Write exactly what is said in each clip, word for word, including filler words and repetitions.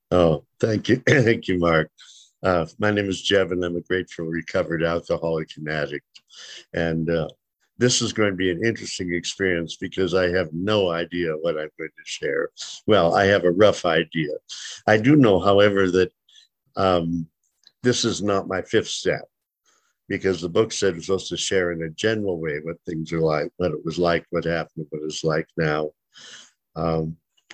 Oh, thank you. Thank you, Mark. Uh, my name is Jeff, and I'm a grateful recovered alcoholic and addict. And uh, this is going to be an interesting experience because I have no idea what I'm going to share. Well, I have a rough idea. I do know, however, that um, this is not my fifth step because the book said we're supposed to share in a general way what things are like, what it was like, what happened, what it's like now. Um,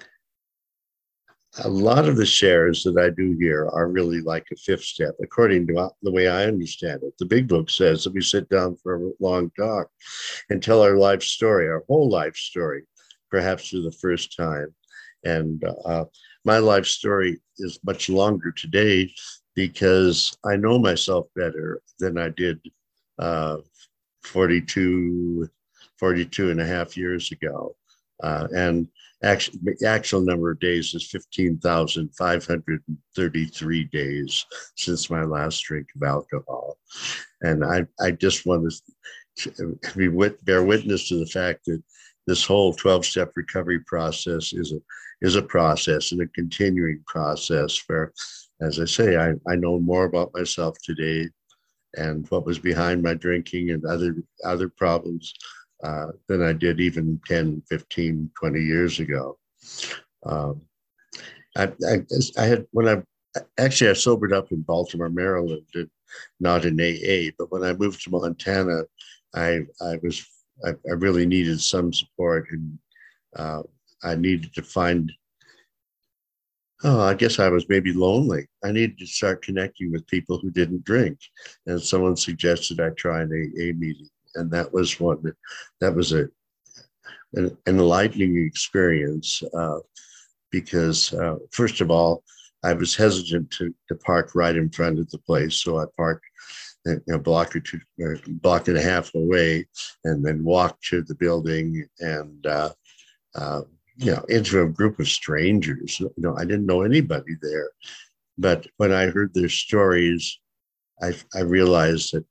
a lot of the shares that I do here are really like a fifth step, according to the way I understand it. The big book says that we sit down for a long talk and tell our life story, our whole life story, perhaps for the first time. And uh, my life story is much longer today because I know myself better than I did uh, forty-two, forty-two and a half years ago. Uh, and actually, the actual number of days is fifteen thousand five hundred thirty-three days since my last drink of alcohol. And I, I just want to be wit- bear witness to the fact that this whole twelve-step recovery process is a is a process and a continuing process where, as I say, I, I know more about myself today and what was behind my drinking and other other problems uh, than I did even ten, fifteen, twenty years ago. Um, I, I, I had, when I, actually, I sobered up in Baltimore, Maryland, and not in A A, but when I moved to Montana, I, I was, I, I really needed some support and uh, I needed to find, oh, I guess I was maybe lonely. I needed to start connecting with people who didn't drink. And someone suggested I try an A A meeting. And that was one that, that was a, an, an enlightening experience uh, because, uh, first of all, I was hesitant to, to park right in front of the place. So I parked a block or two, or block and a half away, and then walked to the building and, uh, uh, you know, into a group of strangers. You know, I didn't know anybody there. But when I heard their stories, I, I realized that,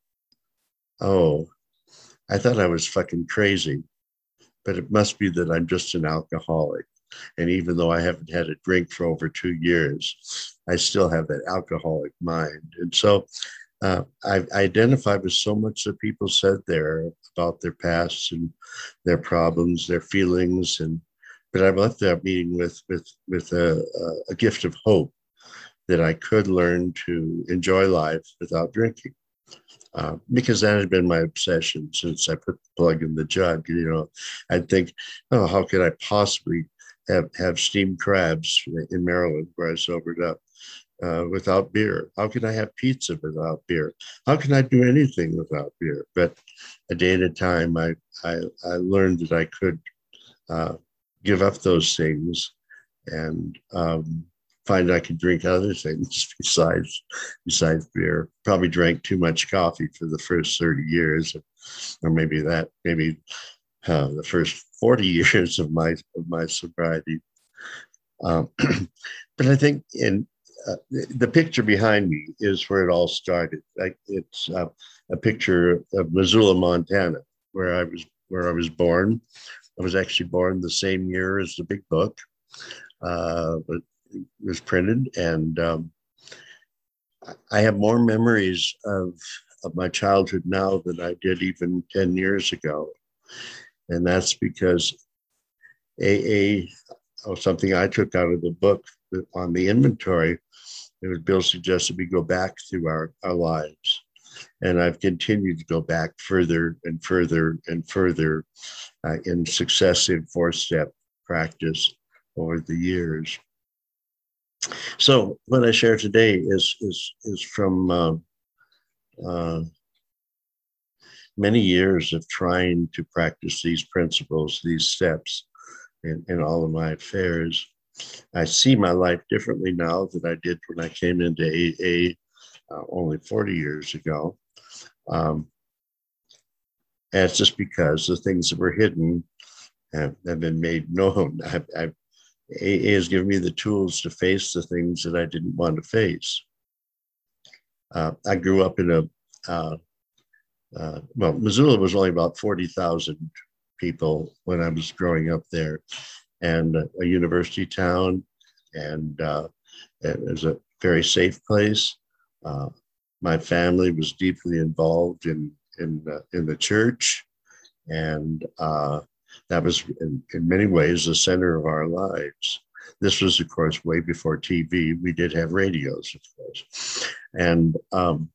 oh, I thought I was fucking crazy, but it must be that I'm just an alcoholic. And even though I haven't had a drink for over two years, I still have that alcoholic mind. And so uh, I identified with so much that people said there about their pasts and their problems, their feelings, and but I left that meeting with with with a, a gift of hope that I could learn to enjoy life without drinking. Uh, because that had been my obsession since I put the plug in the jug. You know, I'd think, oh, how could I possibly have, have steamed crabs in Maryland where I sobered up uh, without beer? How can I have pizza without beer? How can I do anything without beer? But a day at a time, I, I, I learned that I could uh, give up those things and um, find I could drink other things besides besides beer. Probably drank too much coffee for the first thirty years, or maybe that maybe uh, the first forty years of my of my sobriety. Um, but I think in uh, the picture behind me is where it all started. Like it's uh, a picture of Missoula, Montana, where I was where I was born. I was actually born the same year as the big book. Uh, but it was printed, and um, I have more memories of of my childhood now than I did even ten years ago, and that's because A A, or something I took out of the book on the inventory. It was Bill suggested we go back through our, our lives. And I've continued to go back further and further and further uh, in successive four step practice over the years. So what I share today is is is from uh, uh, many years of trying to practice these principles, these steps in, in all of my affairs. I see my life differently now than I did when I came into A A uh, only forty years ago. Um, and it's just because the things that were hidden have, have been made known. I've, I've, A A has given me the tools to face the things that I didn't want to face. Uh, I grew up in a, uh, uh, well, Missoula was only about forty thousand people when I was growing up there, and a, a university town. And uh, It was a very safe place. Uh, my family was deeply involved in in uh, in the church, and uh, that was in, in many ways the center of our lives. This was, of course, way before T V. We did have radios, of course, and um,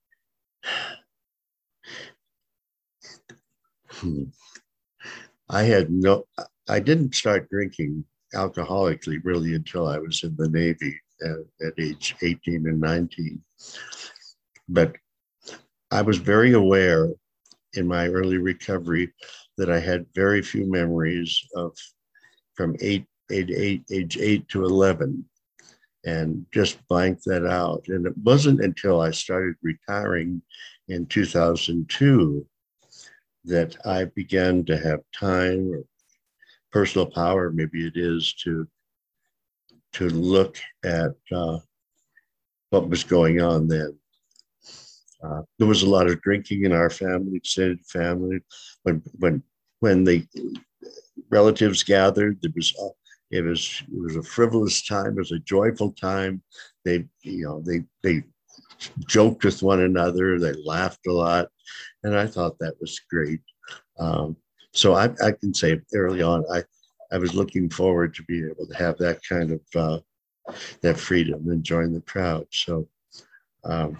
I had no. I didn't start drinking alcoholically really until I was in the Navy at, at age eighteen and nineteen. But I was very aware in my early recovery that I had very few memories of from eight, eight, eight, age eight to eleven, and just blanked that out. And it wasn't until I started retiring in two thousand two that I began to have time or personal power, maybe it is, to to look at uh, what was going on then. Uh, there was a lot of drinking in our family, extended family. When when when the relatives gathered, there was uh, it was it was a frivolous time. It was a joyful time. They you know they they joked with one another. They laughed a lot, and I thought that was great. Um, so I, I can say early on, I I was looking forward to being able to have that kind of uh, that freedom and join the crowd. So. Um,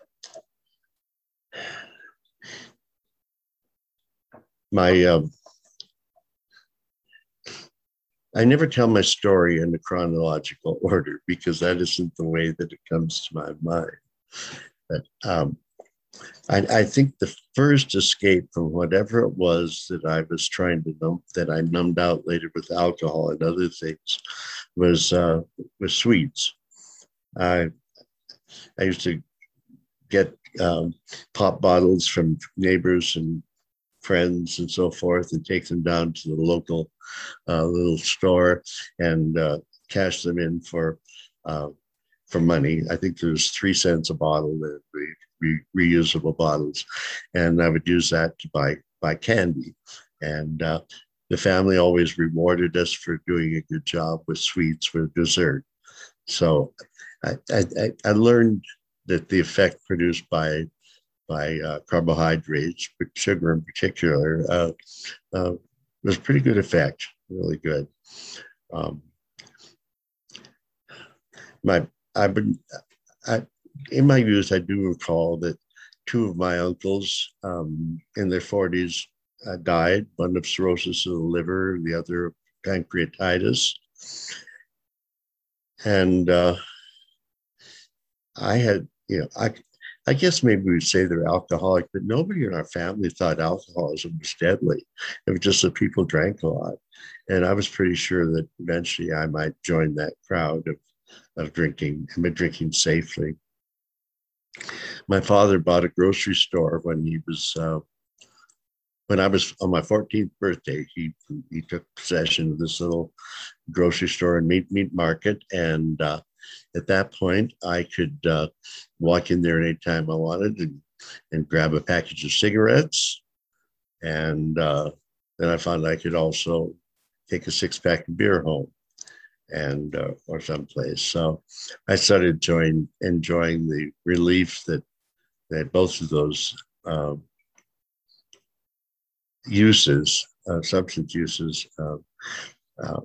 my um, I never tell my story in the chronological order because that isn't the way that it comes to my mind. But um, I, I think the first escape from whatever it was that I was trying to numb, that I numbed out later with alcohol and other things, was uh, was sweets. I I used to get um, pop bottles from neighbors and friends and so forth, and take them down to the local uh, little store and uh, cash them in for uh, for money. I think there's three cents a bottle, the re- re- reusable bottles, and I would use that to buy buy candy. And uh, the family always rewarded us for doing a good job with sweets for dessert. So I, I, I learned that the effect produced by by uh, carbohydrates, but sugar in particular, uh, uh, was a pretty good effect, really good. Um, my, I've been, I, in my youth, I do recall that two of my uncles um, in their forties uh, died, one of cirrhosis of the liver, the other pancreatitis. And uh, I had, you know, I, I guess maybe we'd say they're alcoholic, but nobody in our family thought alcoholism was deadly. It was just that people drank a lot. And I was pretty sure that eventually I might join that crowd of, of drinking and drinking safely. My father bought a grocery store when he was, uh, when I was on my fourteenth birthday. He, he took possession of this little grocery store and meat meat market. And uh, at that point, I could uh, walk in there anytime I wanted and, and grab a package of cigarettes. And uh, then I found I could also take a six pack of beer home and uh, or someplace. So I started enjoying, enjoying the relief that, that both of those uh, uses, uh, substance uses, uh, uh,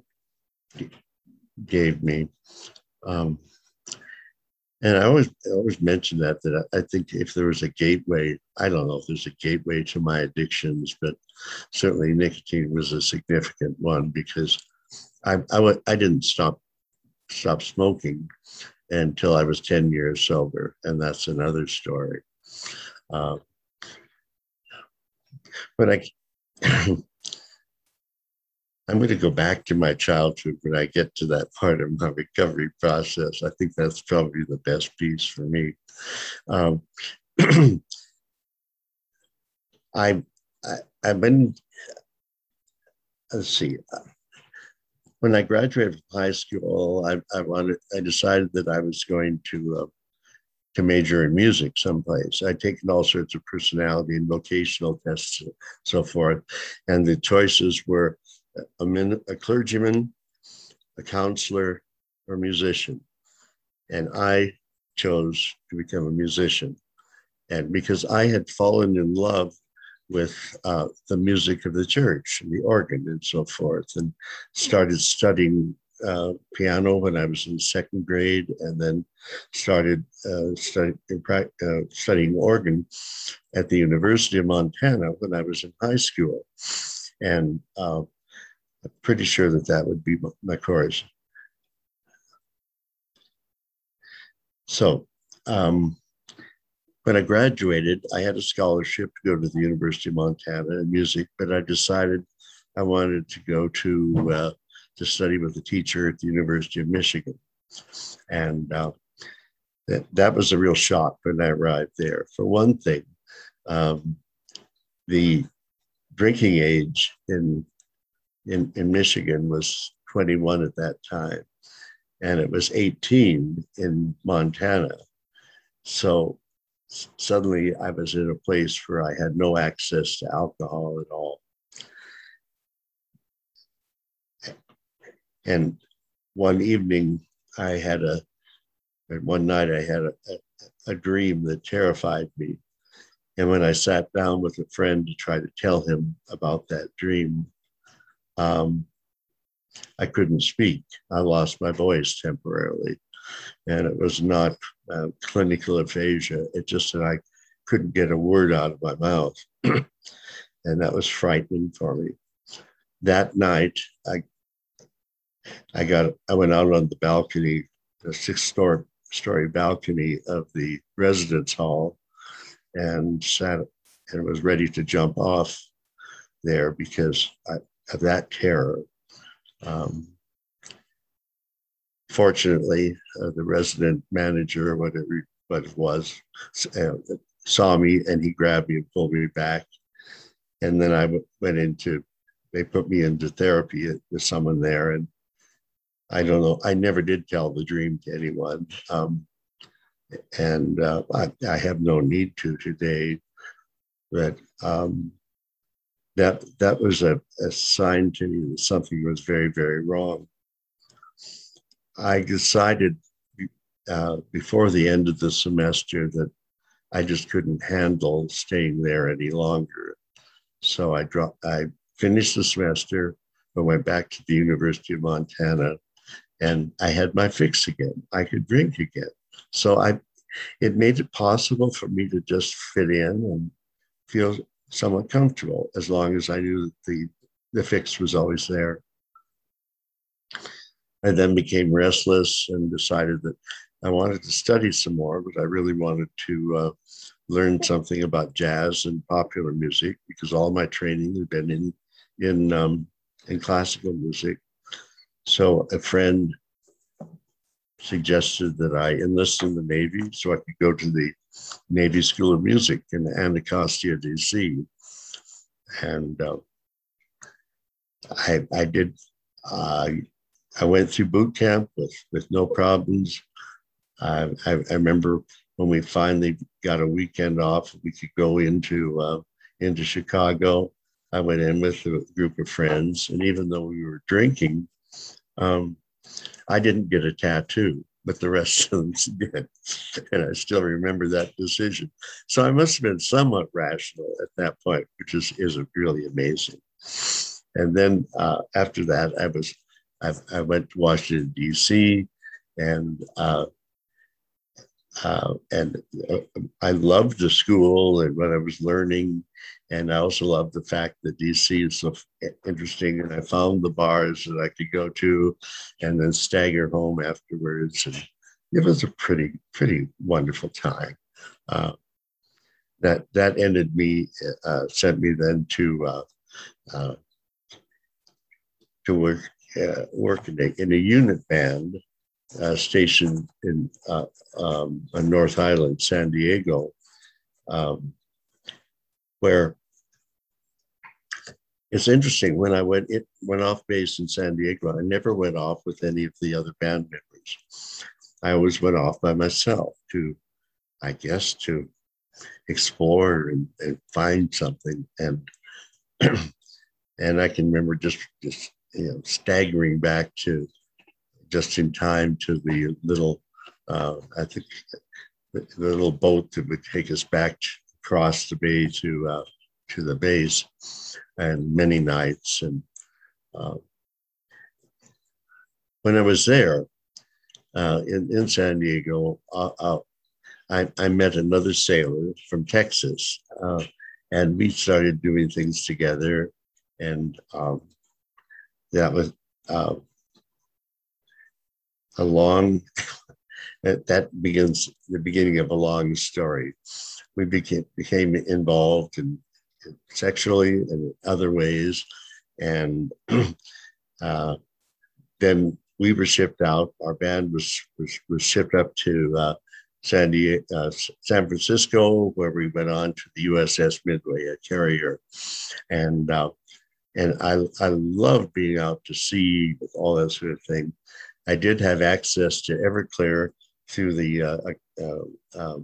gave me. Um, and I always I always mention that that I think if there was a gateway, I don't know if there's a gateway to my addictions, but certainly nicotine was a significant one because I I, w- I didn't stop stop smoking until I was ten years sober, and that's another story. Uh, but I I'm going to go back to my childhood when I get to that part of my recovery process. I think that's probably the best piece for me. Um, I, I, I've been, let's see, when I graduated from high school, I, I wanted, I decided that I was going to, uh, to major in music someplace. I'd taken all sorts of personality and vocational tests and so forth. And the choices were a, min, a clergyman, a counselor, or musician. and I chose to become a musician. And because I had fallen in love with uh, the music of the church and the organ and so forth, and started studying uh, piano when I was in second grade, and then started uh, study, uh, studying organ at the University of Montana when I was in high school. And uh, I'm pretty sure that that would be my course. So um, when I graduated, I had a scholarship to go to the University of Montana in music, but I decided I wanted to go to uh, to study with a teacher at the University of Michigan. And uh, that, that was a real shock when I arrived there. For one thing, um, the drinking age in, in, in Michigan was twenty-one at that time, and it was eighteen in Montana. So suddenly I was in a place where I had no access to alcohol at all. And one evening I had a, one night I had a, a, a dream that terrified me. And when I sat down with a friend to try to tell him about that dream, um, I couldn't speak. I lost my voice temporarily. And it was not uh, clinical aphasia. It just that I couldn't get a word out of my mouth. And that was frightening for me. That night, I I got I went out on the balcony, the six story story balcony of the residence hall, and sat and was ready to jump off there because I, of that terror. Um, fortunately, uh, the resident manager, whatever what it was, uh, saw me, and he grabbed me and pulled me back. And then I w- went into, they put me into therapy with someone there. And I don't know, I never did tell the dream to anyone. Um, and uh, I, I have no need to today. But um, that that was a, a sign to me that something was very, very wrong. I decided uh, before the end of the semester that I just couldn't handle staying there any longer. So I dropped, I finished the semester, I went back to the University of Montana, and I had my fix again. I could drink again. So I, it made it possible for me to just fit in and feel somewhat comfortable as long as I knew that the, the fix was always there. I then became restless and decided that I wanted to study some more, but I really wanted to uh, learn something about jazz and popular music because all my training had been in in um, in classical music. So a friend suggested that I enlist in the Navy so I could go to the Navy School of Music in Anacostia, D C. And uh, I, I did. Uh, I went through boot camp with with no problems. Uh, I, I remember when we finally got a weekend off, we could go into uh, into Chicago. I went in with a group of friends, and even though we were drinking, um, I didn't get a tattoo, but the rest of them did, and I still remember that decision. So I must have been somewhat rational at that point, which is is really amazing. And then uh, after that, I was I, I went to Washington D C and. Uh, Uh, and uh, I loved the school and what I was learning. And I also loved the fact that D C is so interesting. And I found the bars that I could go to and then stagger home afterwards. And it was a pretty, pretty wonderful time. Uh, that that ended me, uh, sent me then to uh, uh, to work uh, work in a, in a unit band uh, station in uh, um, on North Island, San Diego, um, where it's interesting. When I went it went off base in San Diego, I never went off with any of the other band members. I always went off by myself to, I guess, to explore and, and find something. And and I can remember just just you know staggering back to just in time to the little uh, I think the, the little boat that would take us back across the bay to uh, to the base, and many nights. And uh, when I was there uh, in in San Diego, uh, uh, I, I met another sailor from Texas, uh, and we started doing things together, and um, that was uh, a long. that, that begins the beginning of a long story. We became became involved in, in sexually and in other ways, and uh, then we were shipped out. Our band was was, was shipped up to uh, San Diego, uh, San Francisco, where we went on to the U S S Midway, a carrier, and uh, and I I loved being out to sea with all that sort of thing. I did have access to Everclear through the uh, uh, um,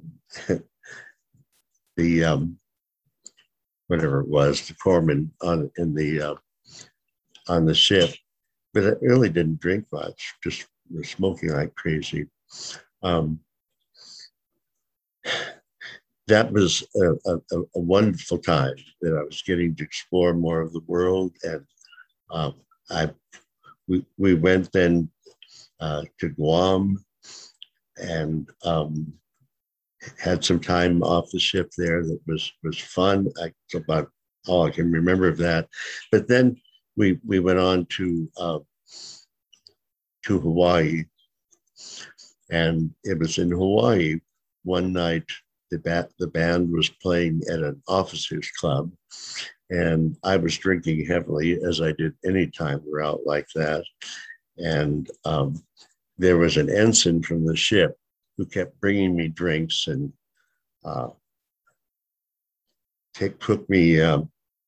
the um, whatever it was, the corpsman on in the uh, on the ship, but I really didn't drink much. Just was smoking like crazy. Um, that was a, a, a wonderful time that I was getting to explore more of the world, and um, I we we went then uh, to Guam and um, had some time off the ship there that was was fun. I, it's about all I can remember of that. But then we we went on to uh, to Hawaii, and it was in Hawaii one night. The bat the band was playing at an officers' club, and I was drinking heavily, as I did any time we're out like that. And um, there was an ensign from the ship who kept bringing me drinks and uh, take, took me, um,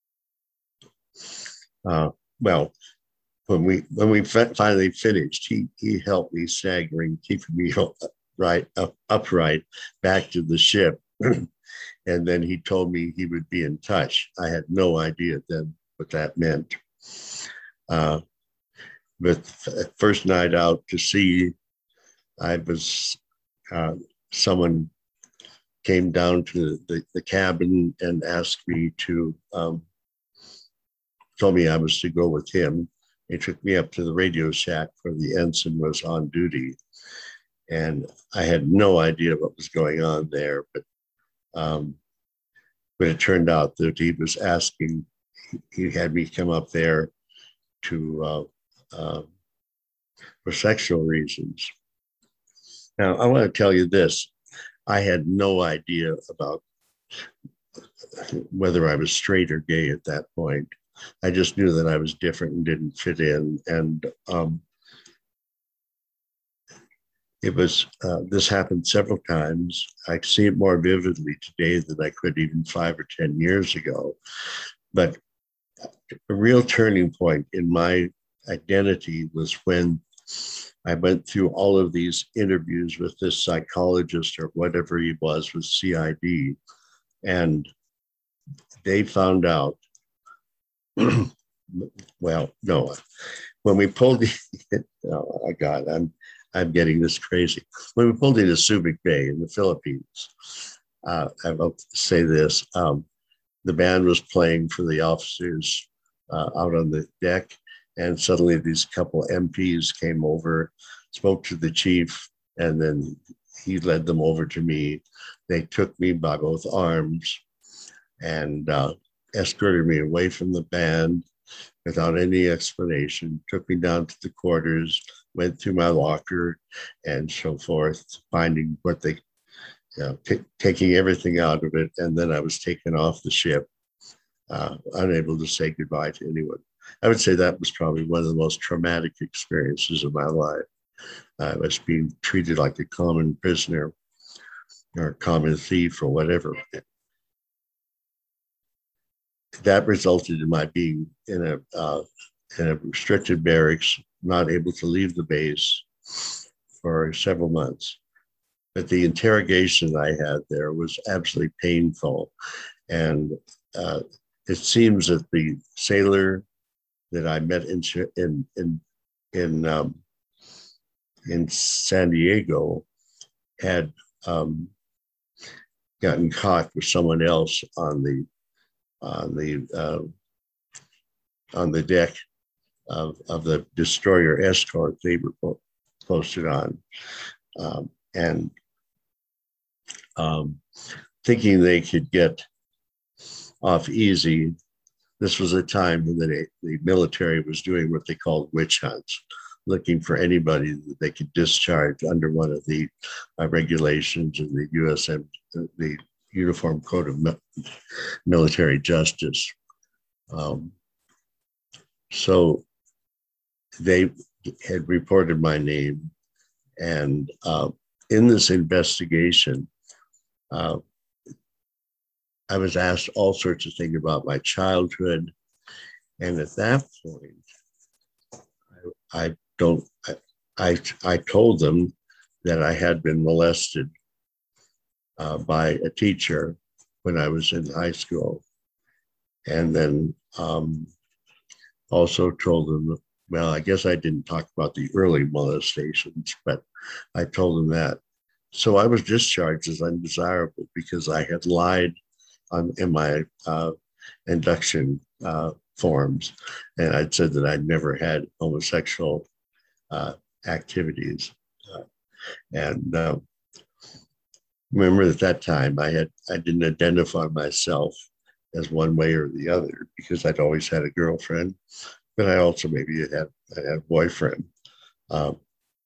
uh, well, when we when we finally finished, he he helped me staggering, keeping me right up, upright back to the ship. And then he told me he would be in touch. I had no idea then what that meant. Uh, but first night out to sea, I was, uh, someone came down to the, the cabin and asked me to, um, told me I was to go with him. He took me up to the radio shack where the ensign was on duty. And I had no idea what was going on there, but um, but it turned out that he was asking, he had me come up there to, uh, uh, for sexual reasons. Now, I want to tell you this. I had no idea about whether I was straight or gay at that point. I just knew that I was different and didn't fit in. And um, it was, uh, this happened several times. I see it more vividly today than I could even five or ten years ago. But a real turning point in my identity was when I went through all of these interviews with this psychologist or whatever he was with C I D. And they found out, well, no, when we pulled, oh my God, I'm, I'm getting this crazy. When we pulled into Subic Bay in the Philippines, uh, I will say this, um, the band was playing for the officers uh, out on the deck, and suddenly these couple M Ps came over, spoke to the chief, and then he led them over to me. They took me by both arms and uh, escorted me away from the band without any explanation, took me down to the quarters, went through my locker and so forth, finding what they, you know, t- taking everything out of it. And then I was taken off the ship, uh, unable to say goodbye to anyone. I would say that was probably one of the most traumatic experiences of my life. I was being treated like a common prisoner or a common thief or whatever. That resulted in my being in a uh, in a restricted barracks, not able to leave the base for several months. But the interrogation I had there was absolutely painful. And uh, it seems that the sailor that I met in in in in, um, in San Diego had um, gotten caught with someone else on the on the uh, on the deck of, of the destroyer escort they were po- posted on, um, and um, thinking they could get off easy. This was a time when the, the military was doing what they called witch hunts, looking for anybody that they could discharge under one of the uh, regulations in the U S M, the Uniform Code of Military Justice. Um, so they had reported my name, and uh, in this investigation, uh, I was asked all sorts of things about my childhood, and at that point, I, I don't. I, I I told them that I had been molested uh, by a teacher when I was in high school, and then um, also told them. Well, I guess I didn't talk about the early molestations, but I told them that. So I was discharged as undesirable because I had lied on in my uh, induction uh, forms, and I'd said that I'd never had homosexual uh, activities. Uh, and uh, remember, at that time, I had I didn't identify myself as one way or the other because I'd always had a girlfriend, but I also maybe had I had a boyfriend. Um,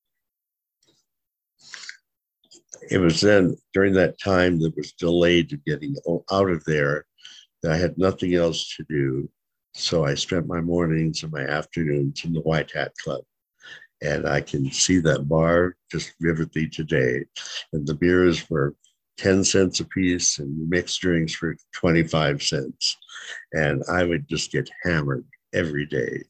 it was then during that time that was delayed to getting out of there that I had nothing else to do. So I spent my mornings and my afternoons in the White Hat Club. And I can see that bar just vividly today. And the beers were ten cents a piece and mixed drinks for twenty-five cents. And I would just get hammered every day.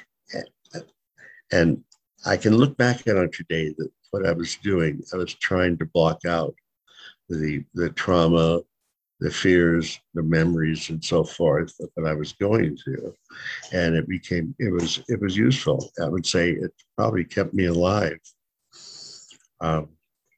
And I can look back on it today that what I was doing, I was trying to block out the, the trauma, the fears, the memories, and so forth that I was going through. And it became, it was, it was useful. I would say it probably kept me alive. Um,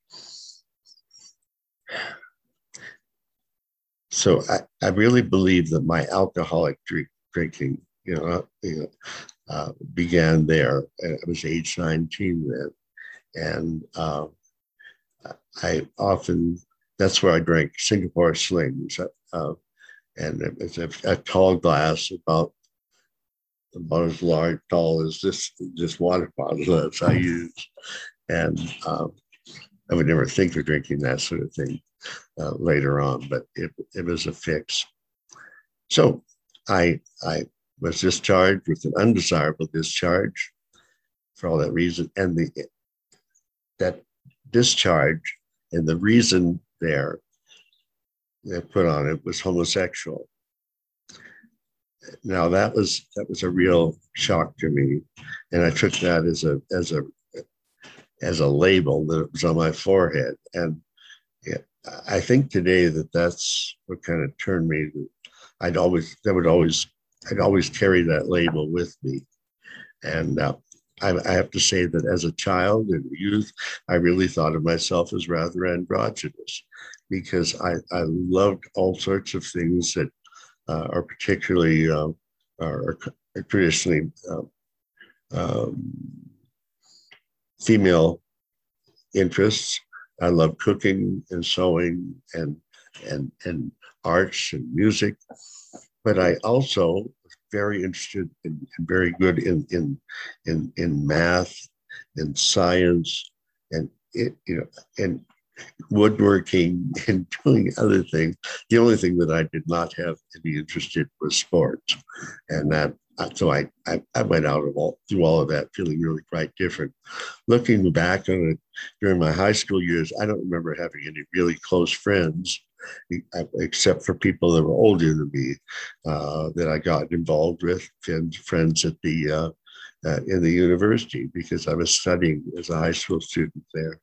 so I, I really believe that my alcoholic drink, drinking, you know, you know uh, began there. I was age nineteen then. And uh, I often, that's where I drank Singapore Slings. Uh, and it was a, a tall glass, about about as large, tall as this this water bottle that I use. And um, I would never think of drinking that sort of thing uh, later on, but it, it was a fix. So I I was discharged with an undesirable discharge for all that reason, and the that discharge and the reason there they put on it was homosexual. Now that was that was a real shock to me, and I took that as a as a as a label that was on my forehead. And yeah, I think today that that's what kind of turned me. To, I'd always that would always I'd always carry that label with me, and uh, I, I have to say that as a child and youth, I really thought of myself as rather androgynous because I I loved all sorts of things that uh, are particularly uh, are, are traditionally uh, um, female interests. I love cooking and sewing and and and arts and music, but I also was very interested in, and very good in in in in math and science and it you know and woodworking and doing other things. The only thing that I did not have any interest in was sports, and that so I, I I went out of all through all of that feeling really quite different. Looking back on it during my high school years, I don't remember having any really close friends, except for people that were older than me uh, that I got involved with, and friends at the uh, uh, in the university because I was studying as a high school student there.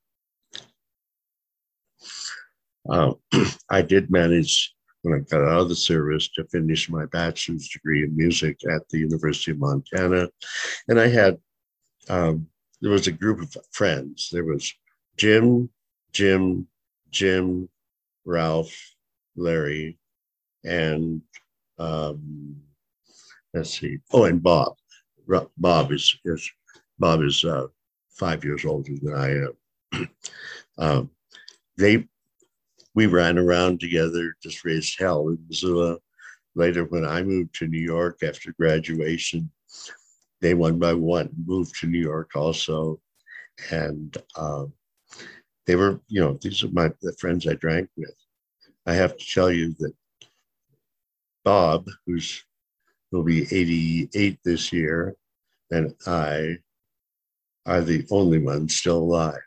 Uh, I did manage, when I got out of the service, to finish my bachelor's degree in music at the University of Montana. And I had, um, there was a group of friends. There was Jim, Jim, Jim, Ralph, Larry, and um, let's see. Oh, and Bob. Bob is is Bob is uh, five years older than I am. um, they we ran around together, just raised hell in Missoula. Later, when I moved to New York after graduation, they one by one moved to New York also, and uh, they were, you know, these are my the friends I drank with. I have to tell you that Bob, who's will be eighty-eight this year, and I are the only ones still alive.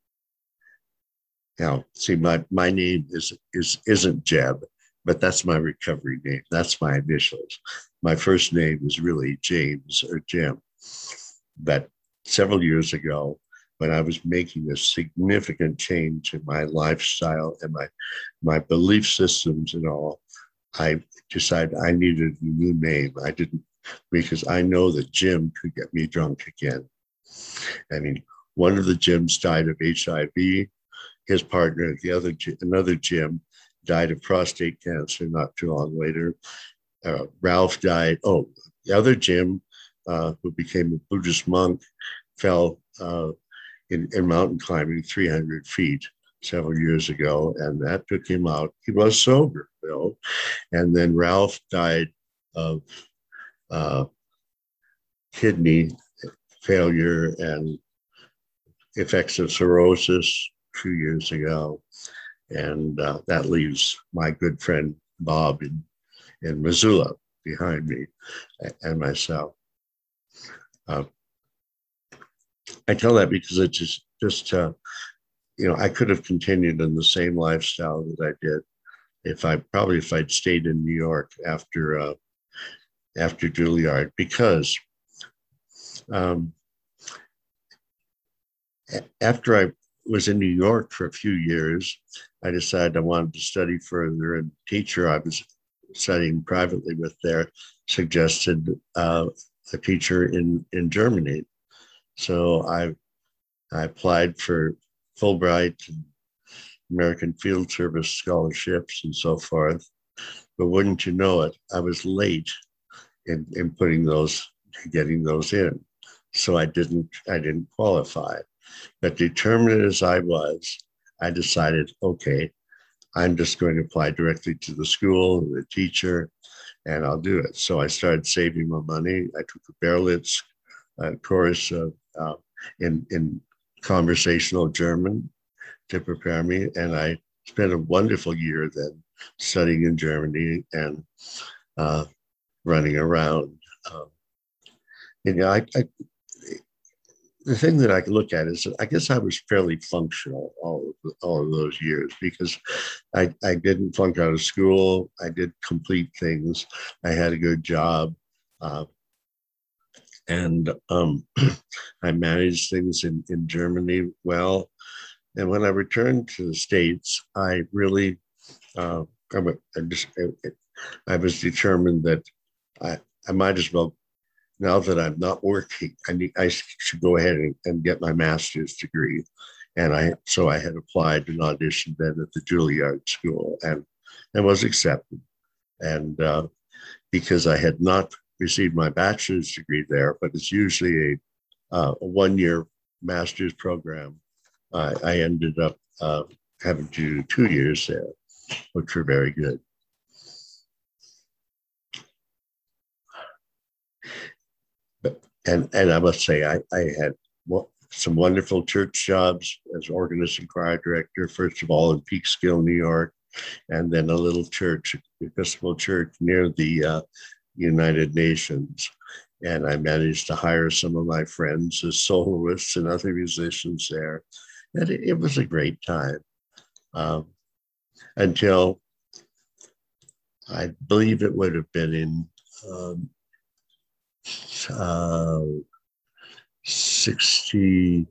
Now, see, my my name is is isn't Jeb, but that's my recovery name. That's my initials. My first name is really James or Jim. But several years ago, when I was making a significant change in my lifestyle and my my belief systems and all, I decided I needed a new name. I didn't, because I know that Jim could get me drunk again. I mean, one of the Jims died of H I V. His partner, the other, another Jim, died of prostate cancer not too long later. Uh, Ralph died. Oh, the other Jim, uh, who became a Buddhist monk, fell uh, in, in mountain climbing three hundred feet several years ago, and that took him out. He was sober, you know. And then Ralph died of uh, kidney failure and effects of cirrhosis two years ago. And uh, that leaves my good friend Bob in, in Missoula behind me and myself. Uh, I tell that because it's just, just uh, you know, I could have continued in the same lifestyle that I did if I probably if I'd stayed in New York after uh, after Juilliard, because um, after I was in New York for a few years, I decided I wanted to study further. And the teacher I was studying privately with there suggested uh, a teacher in, in Germany. So I, I applied for Fulbright and American Field Service scholarships and so forth. But wouldn't you know it, I was late in, in putting those, getting those in. So I didn't, I didn't qualify. But determined as I was, I decided, okay, I'm just going to apply directly to the school, the teacher, and I'll do it. So I started saving my money. I took a Berlitz uh, course uh, uh, in, in conversational German to prepare me. And I spent a wonderful year then studying in Germany and uh, running around. Um, you know, I, I the thing that I can look at is that I guess I was fairly functional all of, all of those years, because I, I didn't flunk out of school. I did complete things. I had a good job. Uh, and um, I managed things in, in Germany well. And when I returned to the States, I really, uh, I, I, just, I was determined that I, I might as well, now that I'm not working, I need, I should go ahead and, and get my master's degree. And I, so I had applied and auditioned then at the Juilliard School and, and was accepted. And uh, because I had not received my bachelor's degree there, but it's usually a, uh, a one-year master's program, uh, I ended up uh, having to do two years there, which were very good. And, and I must say, I, I had some wonderful church jobs as organist and choir director, first of all in Peekskill, New York, and then a little church, Episcopal church near the uh, United Nations. And I managed to hire some of my friends as soloists and other musicians there. And it, it was a great time um, until I believe it would have been in um, uh, sixty,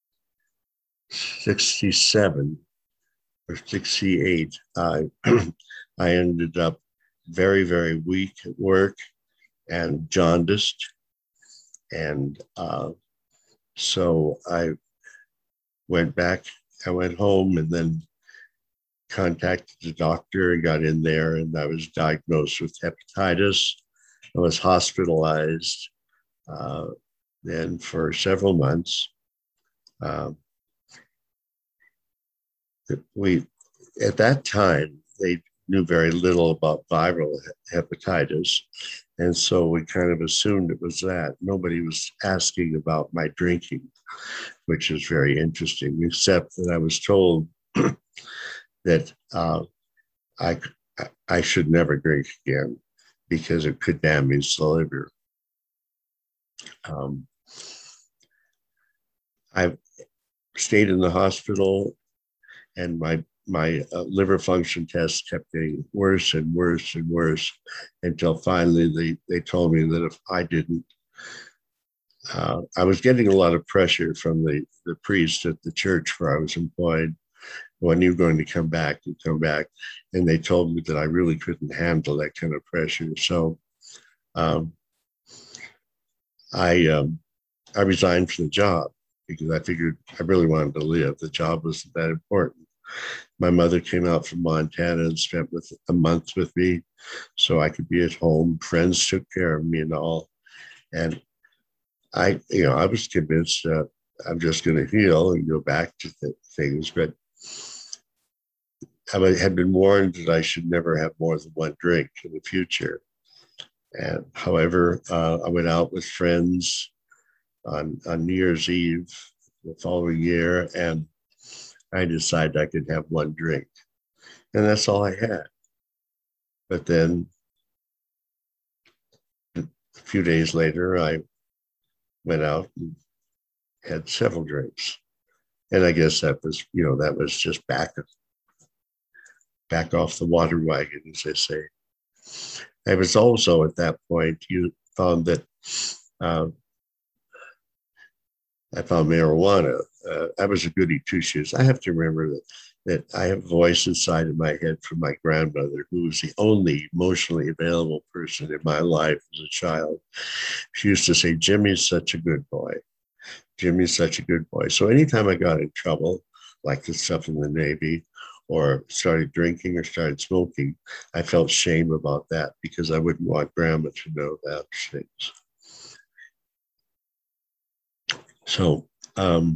sixty-seven or sixty-eight. I, I ended up very, very weak at work and jaundiced. And uh, so I went back I went home and then contacted the doctor and got in there, and I was diagnosed with hepatitis. I was hospitalized uh, then for several months. Uh, we, at that time, they knew very little about viral hepatitis. And so we kind of assumed it was that. Nobody was asking about my drinking, which is very interesting, except that I was told that uh, I, I should never drink again because it could damage the liver. Um, I've stayed in the hospital, and my my uh, liver function tests kept getting worse and worse and worse until finally they, they told me that if I didn't, uh, I was getting a lot of pressure from the, the priest at the church where I was employed. When you're going to come back, you come back. And they told me that I really couldn't handle that kind of pressure. So um, I, um, I resigned from the job because I figured I really wanted to live. The job wasn't that important. My mother came out from Montana and spent with a month with me so I could be at home. Friends took care of me and all. And I, you know, I was convinced that I'm just going to heal and go back to th- things. But I had been warned that I should never have more than one drink in the future. And however, uh, I went out with friends on, on New Year's Eve the following year, and I decided I could have one drink. And that's all I had. But then a few days later, I went out and had several drinks. And I guess that was, you know, that was just back, back off the water wagon, as they say. I was also at that point, you found that uh, I found marijuana. Uh, I was a goody two shoes. I have to remember that, that I have a voice inside of my head from my grandmother, who was the only emotionally available person in my life as a child. She used to say, Jimmy's such a good boy. Jimmy's such a good boy. So anytime I got in trouble, like the stuff in the Navy, or started drinking or started smoking, I felt shame about that because I wouldn't want grandma to know about things. So um,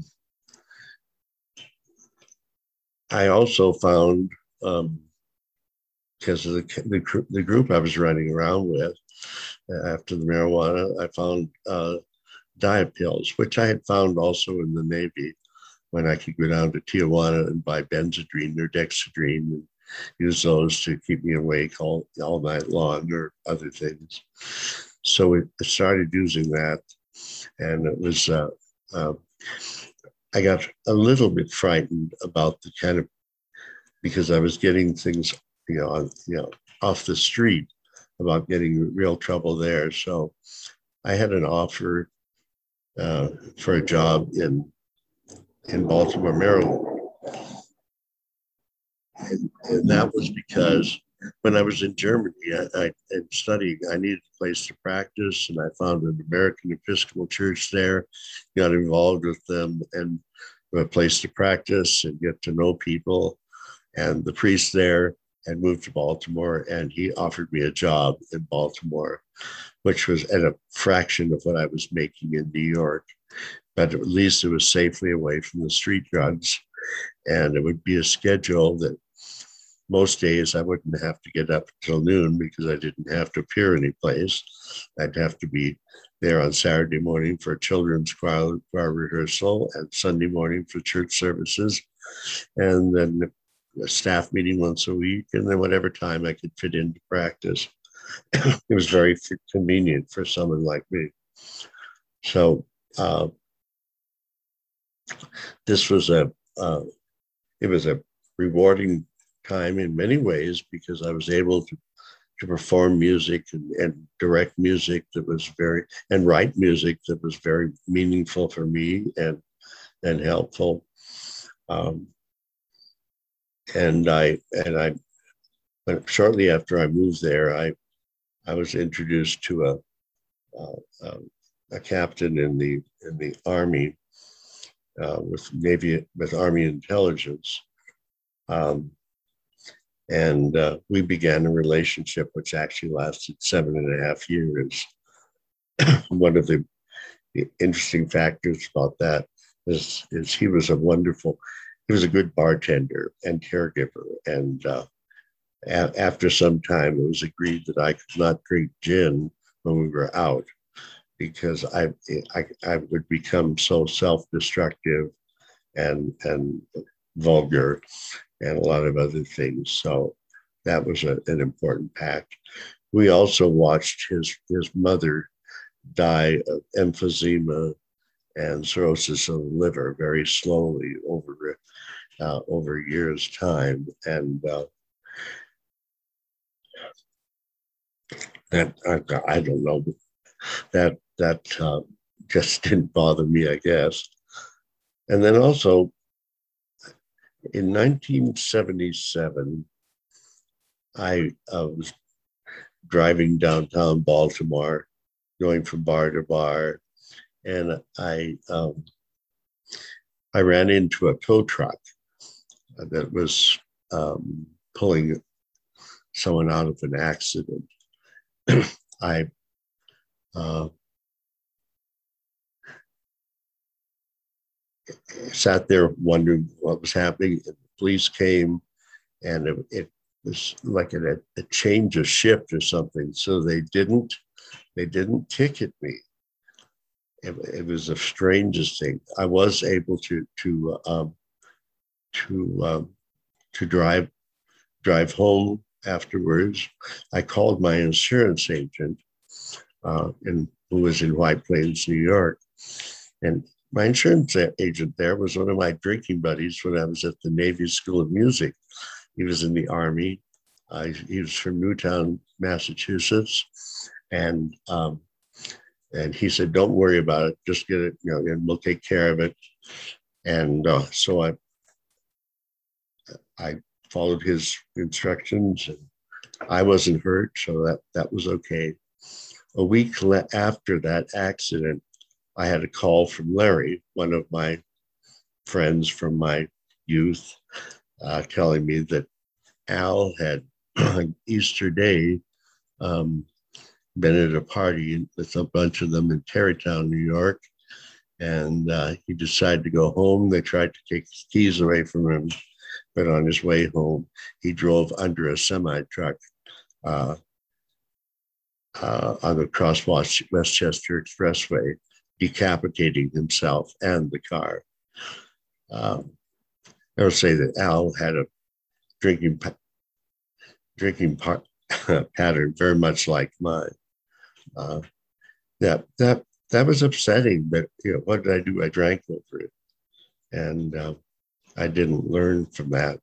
I also found, um, because of the, the, the group I was running around with uh, after the marijuana, I found uh, diet pills, which I had found also in the Navy when I could go down to Tijuana and buy Benzedrine or Dexedrine and use those to keep me awake all, all night long or other things. So we started using that, and it was, uh, uh, I got a little bit frightened about the kind of, because I was getting things, you know, on, you know, off the street, about getting real trouble there. So I had an offer uh, for a job in in Baltimore, Maryland. And, and that was because when I was in Germany, I, I and studying, I needed a place to practice, and I found an American Episcopal Church there, got involved with them, and a place to practice and get to know people. And the priest there had moved to Baltimore, and he offered me a job in Baltimore, which was at a fraction of what I was making in New York. But at least it was safely away from the street drugs. And it would be a schedule that most days I wouldn't have to get up until noon because I didn't have to appear any place. I'd have to be there on Saturday morning for a children's choir, choir rehearsal, and Sunday morning for church services, and then a staff meeting once a week, and then whatever time I could fit into practice. It was very convenient for someone like me. So uh, this was a, uh, it was a rewarding time in many ways because I was able to, to perform music and, and direct music that was very, and write music that was very meaningful for me and, and helpful. Um, and I, and I, but shortly after I moved there, I, I was introduced to a, a, a captain in the, in the Army uh, with Navy, with Army intelligence. Um, and uh, we began a relationship which actually lasted seven and a half years. One of the interesting factors about that is, is he was a wonderful, he was a good bartender and caregiver. And uh, a- after some time, it was agreed that I could not drink gin when we were out because I, I, I would become so self-destructive and, and vulgar and a lot of other things. So that was a, an important pact. We also watched his, his mother die of emphysema and cirrhosis of the liver very slowly over uh, over years' time, and uh, that I, I don't know that that uh, just didn't bother me, I guess. And then also in nineteen seventy-seven, I uh, was driving downtown Baltimore, going from bar to bar, and I um, I ran into a tow truck that was um, pulling someone out of an accident. I uh, sat there wondering what was happening. And the police came, and it, it was like a, a change of shift or something. So they didn't they didn't ticket me. It, it was the strangest thing. I was able to to um, to um, to drive drive home afterwards. I called my insurance agent, uh, in, who was in White Plains, New York, and my insurance agent there was one of my drinking buddies when I was at the Navy School of Music. He was in the Army. Uh, he was from Newtown, Massachusetts, and um, and he said, "Don't worry about it. Just get it, you know, and we'll take care of it." And uh, so I I followed his instructions, and I wasn't hurt, so that that was okay. A week le- after that accident, I had a call from Larry, one of my friends from my youth, uh, telling me that Al had on Easter Day um, been at a party with a bunch of them in Tarrytown, New York, and uh, he decided to go home. They tried to take his keys away from him, but on his way home, he drove under a semi truck uh, uh, on the Cross Westchester Expressway, decapitating himself and the car. Um, I would say that Al had a drinking drinking part, pattern very much like mine. Uh, that that that was upsetting, but you know, what did I do? I drank over it, and uh, I didn't learn from that.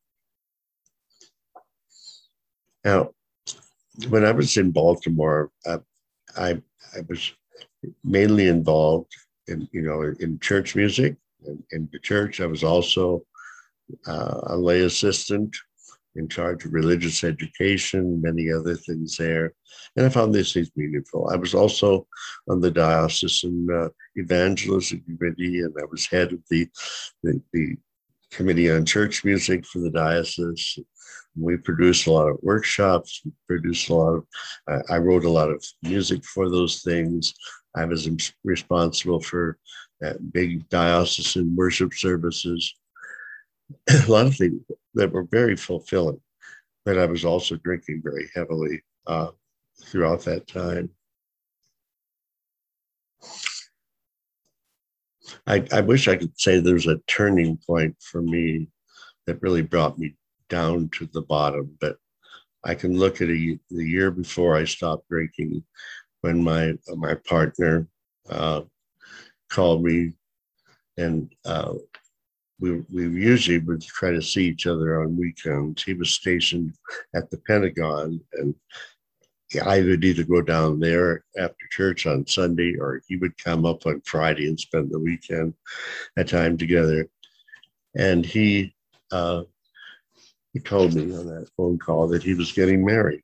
Now, when I was in Baltimore, uh, I I was mainly involved in you know in church music. In, in the church, I was also uh, a lay assistant in charge of religious education, many other things there. And I found these things meaningful. I was also on the diocesan uh, evangelism committee, and I was head of the, the, the committee on church music for the diocese. We produced a lot of workshops, we produced a lot of, uh, I wrote a lot of music for those things. I was responsible for uh, big diocesan worship services, a lot of things that were very fulfilling, but I was also drinking very heavily uh, throughout that time. I, I wish I could say there's a turning point for me that really brought me down to the bottom, but I can look at a, the year before I stopped drinking when my my partner uh, called me, and uh, we we usually would try to see each other on weekends. He was stationed at the Pentagon, and I would either go down there after church on Sunday, or he would come up on Friday and spend the weekend at time together. And he uh, he told me on that phone call that he was getting married,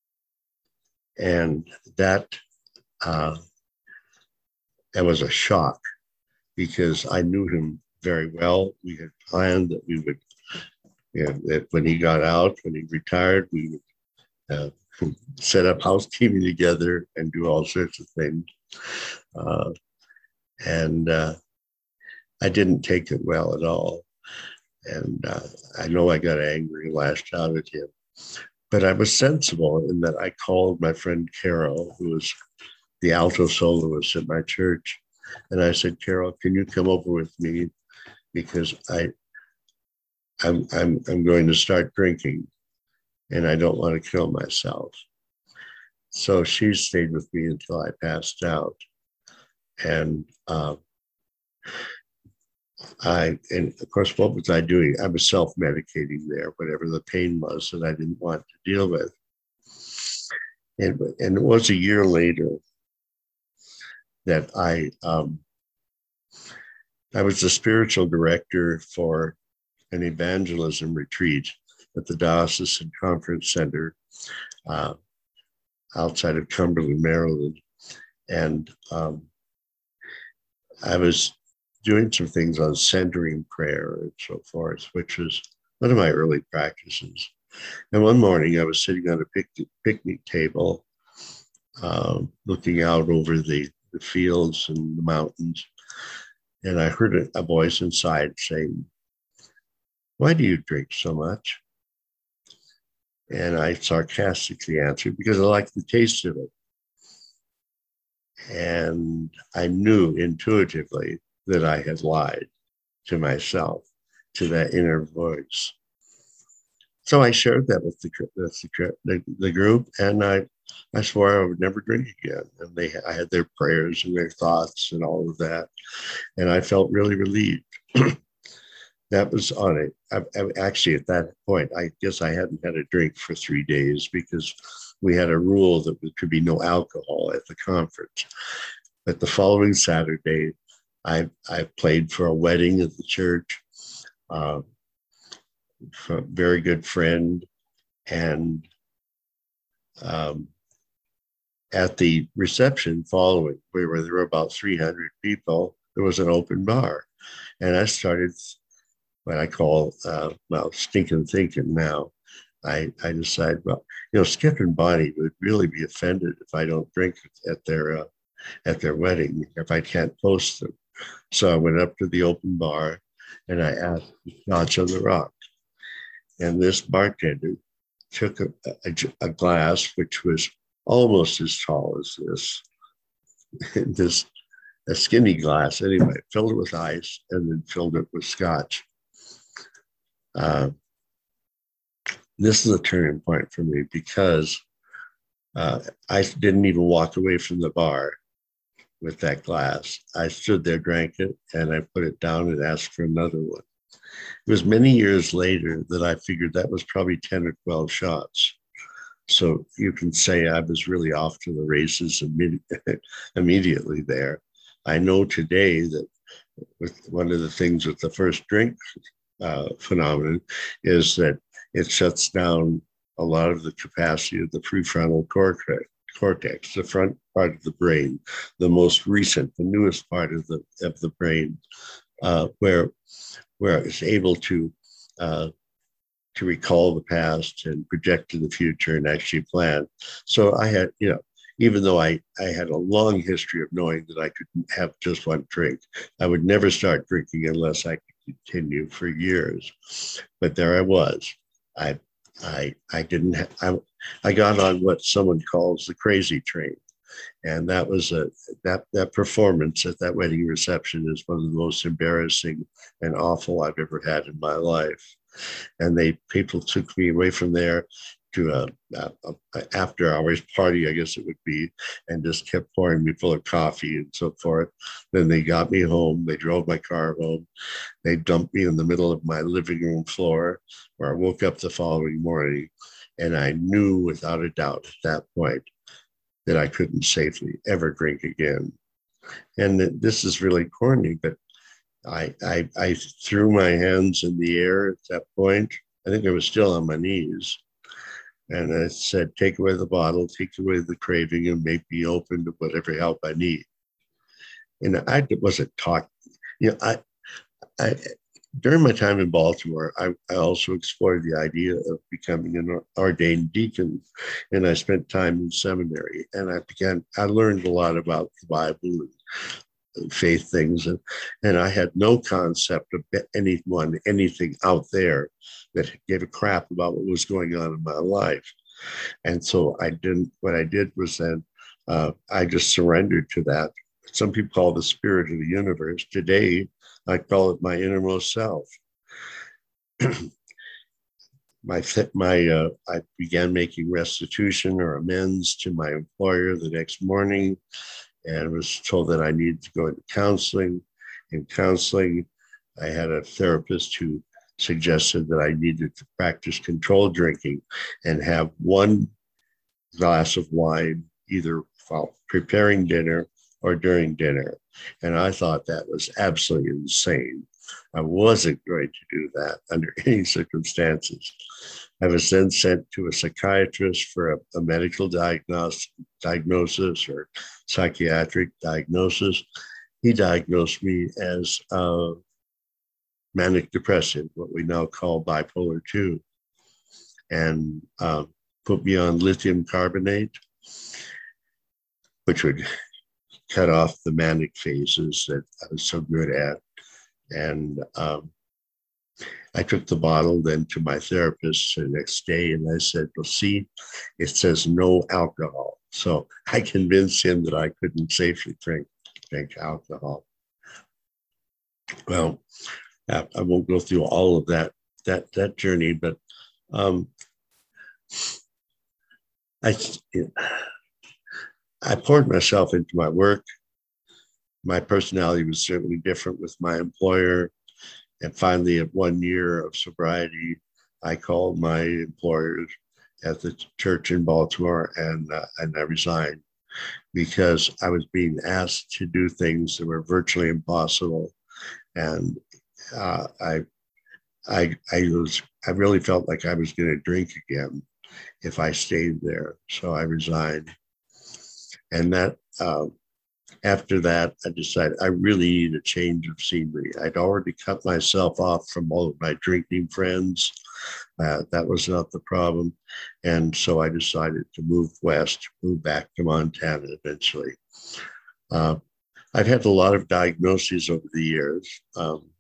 and that uh, that was a shock because I knew him very well. We had planned that we would, you know, that when he got out, when he retired, we would uh, set up housekeeping together and do all sorts of things. Uh, and uh, I didn't take it well at all. And uh, I know I got angry and lashed out at him. But I was sensible in that I called my friend Carol, who was the alto soloist at my church. And I said, Carol, can you come over with me? Because I, I'm, I'm, I'm going to start drinking and I don't want to kill myself. So she stayed with me until I passed out. And uh, I, and of course, what was I doing? I was self-medicating there, whatever the pain was that I didn't want to deal with. And, and it was a year later that I, um, I was the spiritual director for an evangelism retreat at the Diocesan Conference Center uh, outside of Cumberland, Maryland. And um, I was doing some things on centering prayer and so forth, which was one of my early practices. And one morning I was sitting on a picnic, picnic table, uh, looking out over the, the fields and the mountains. And I heard a, a voice inside saying, why do you drink so much? And I sarcastically answered, because I like the taste of it. And I knew intuitively that I had lied to myself, to that inner voice. So I shared that with the, with the, the, the group, and I, I swore I would never drink again. And they, I had their prayers and their thoughts and all of that. And I felt really relieved. That was on it. I, I, actually, at that point, I guess I hadn't had a drink for three days because we had a rule that there could be no alcohol at the conference. But the following Saturday, I, I played for a wedding at the church, uh, for a very good friend. And um, at the reception following, where there were about three hundred people, there was an open bar. And I started what I call, uh, well, stinking thinking now. I, I decided, well, you know, Skip and Bonnie would really be offended if I don't drink at their uh, at their wedding, if I can't post them. So I went up to the open bar and I asked for Scotch on the rock. And this bartender took a, a, a glass, which was almost as tall as this, this a skinny glass anyway, filled it with ice and then filled it with Scotch. Uh, this is a turning point for me because uh, I didn't even walk away from the bar with that glass. I stood there, drank it, and I put it down and asked for another one. It was many years later that I figured that was probably ten or twelve shots. So you can say I was really off to the races imme- immediately there. I know today that with one of the things with the first drink uh, phenomenon is that it shuts down a lot of the capacity of the prefrontal cortex, cortex, the front part of the brain, the most recent, the newest part of the of the brain, uh, where where it's able to uh, to recall the past and project to the future and actually plan. So I had, you know, even though I, I had a long history of knowing that I could have just one drink, I would never start drinking unless I could continue for years. But there I was. I I I didn't have, I, I got on what someone calls the crazy train. And that was a that that performance at that wedding reception is one of the most embarrassing and awful I've ever had in my life. And they people took me away from there to a, a, a after hours party, I guess it would be, and just kept pouring me full of coffee and so forth. Then they got me home. They drove my car home. They dumped me in the middle of my living room floor, where I woke up the following morning, and I knew without a doubt at that point that I couldn't safely ever drink again. And this is really corny, but I, I, I threw my hands in the air at that point. I think I was still on my knees. And I said, take away the bottle, take away the craving, and make me open to whatever help I need. And I wasn't talking, you know, I, I, during my time in Baltimore, I, I also explored the idea of becoming an ordained deacon, and I spent time in seminary. And I began, I learned a lot about the Bible and faith things, and and I had no concept of anyone, anything out there that gave a crap about what was going on in my life. And so I didn't. What I did was then uh, I just surrendered to that. Some people call it the spirit of the universe. Today, I call it my innermost self. my my uh, I began making restitution or amends to my employer the next morning, and was told that I needed to go into counseling. In counseling, I had a therapist who suggested that I needed to practice controlled drinking and have one glass of wine either while preparing dinner or during dinner. And I thought that was absolutely insane. I wasn't going to do that under any circumstances. I was then sent to a psychiatrist for a, a medical diagnosis, diagnosis or psychiatric diagnosis. He diagnosed me as uh, manic depressive, what we now call bipolar two, and uh, put me on lithium carbonate, which would cut off the manic phases that I was so good at. And um, I took the bottle then to my therapist the next day, and I said, well, see, it says no alcohol. So I convinced him that I couldn't safely drink, drink alcohol. Well, I won't go through all of that, that, that journey, but um, I, I poured myself into my work. My personality was certainly different with my employer. And finally, at one year of sobriety, I called my employers at the church in Baltimore, and uh, and I resigned because I was being asked to do things that were virtually impossible, and uh, I I I was I really felt like I was going to drink again if I stayed there. So I resigned, and that. Uh, After that, I decided I really need a change of scenery. I'd already cut myself off from all of my drinking friends. Uh, that was not the problem. And so I decided to move west, move back to Montana eventually. Uh, I've had a lot of diagnoses over the years um,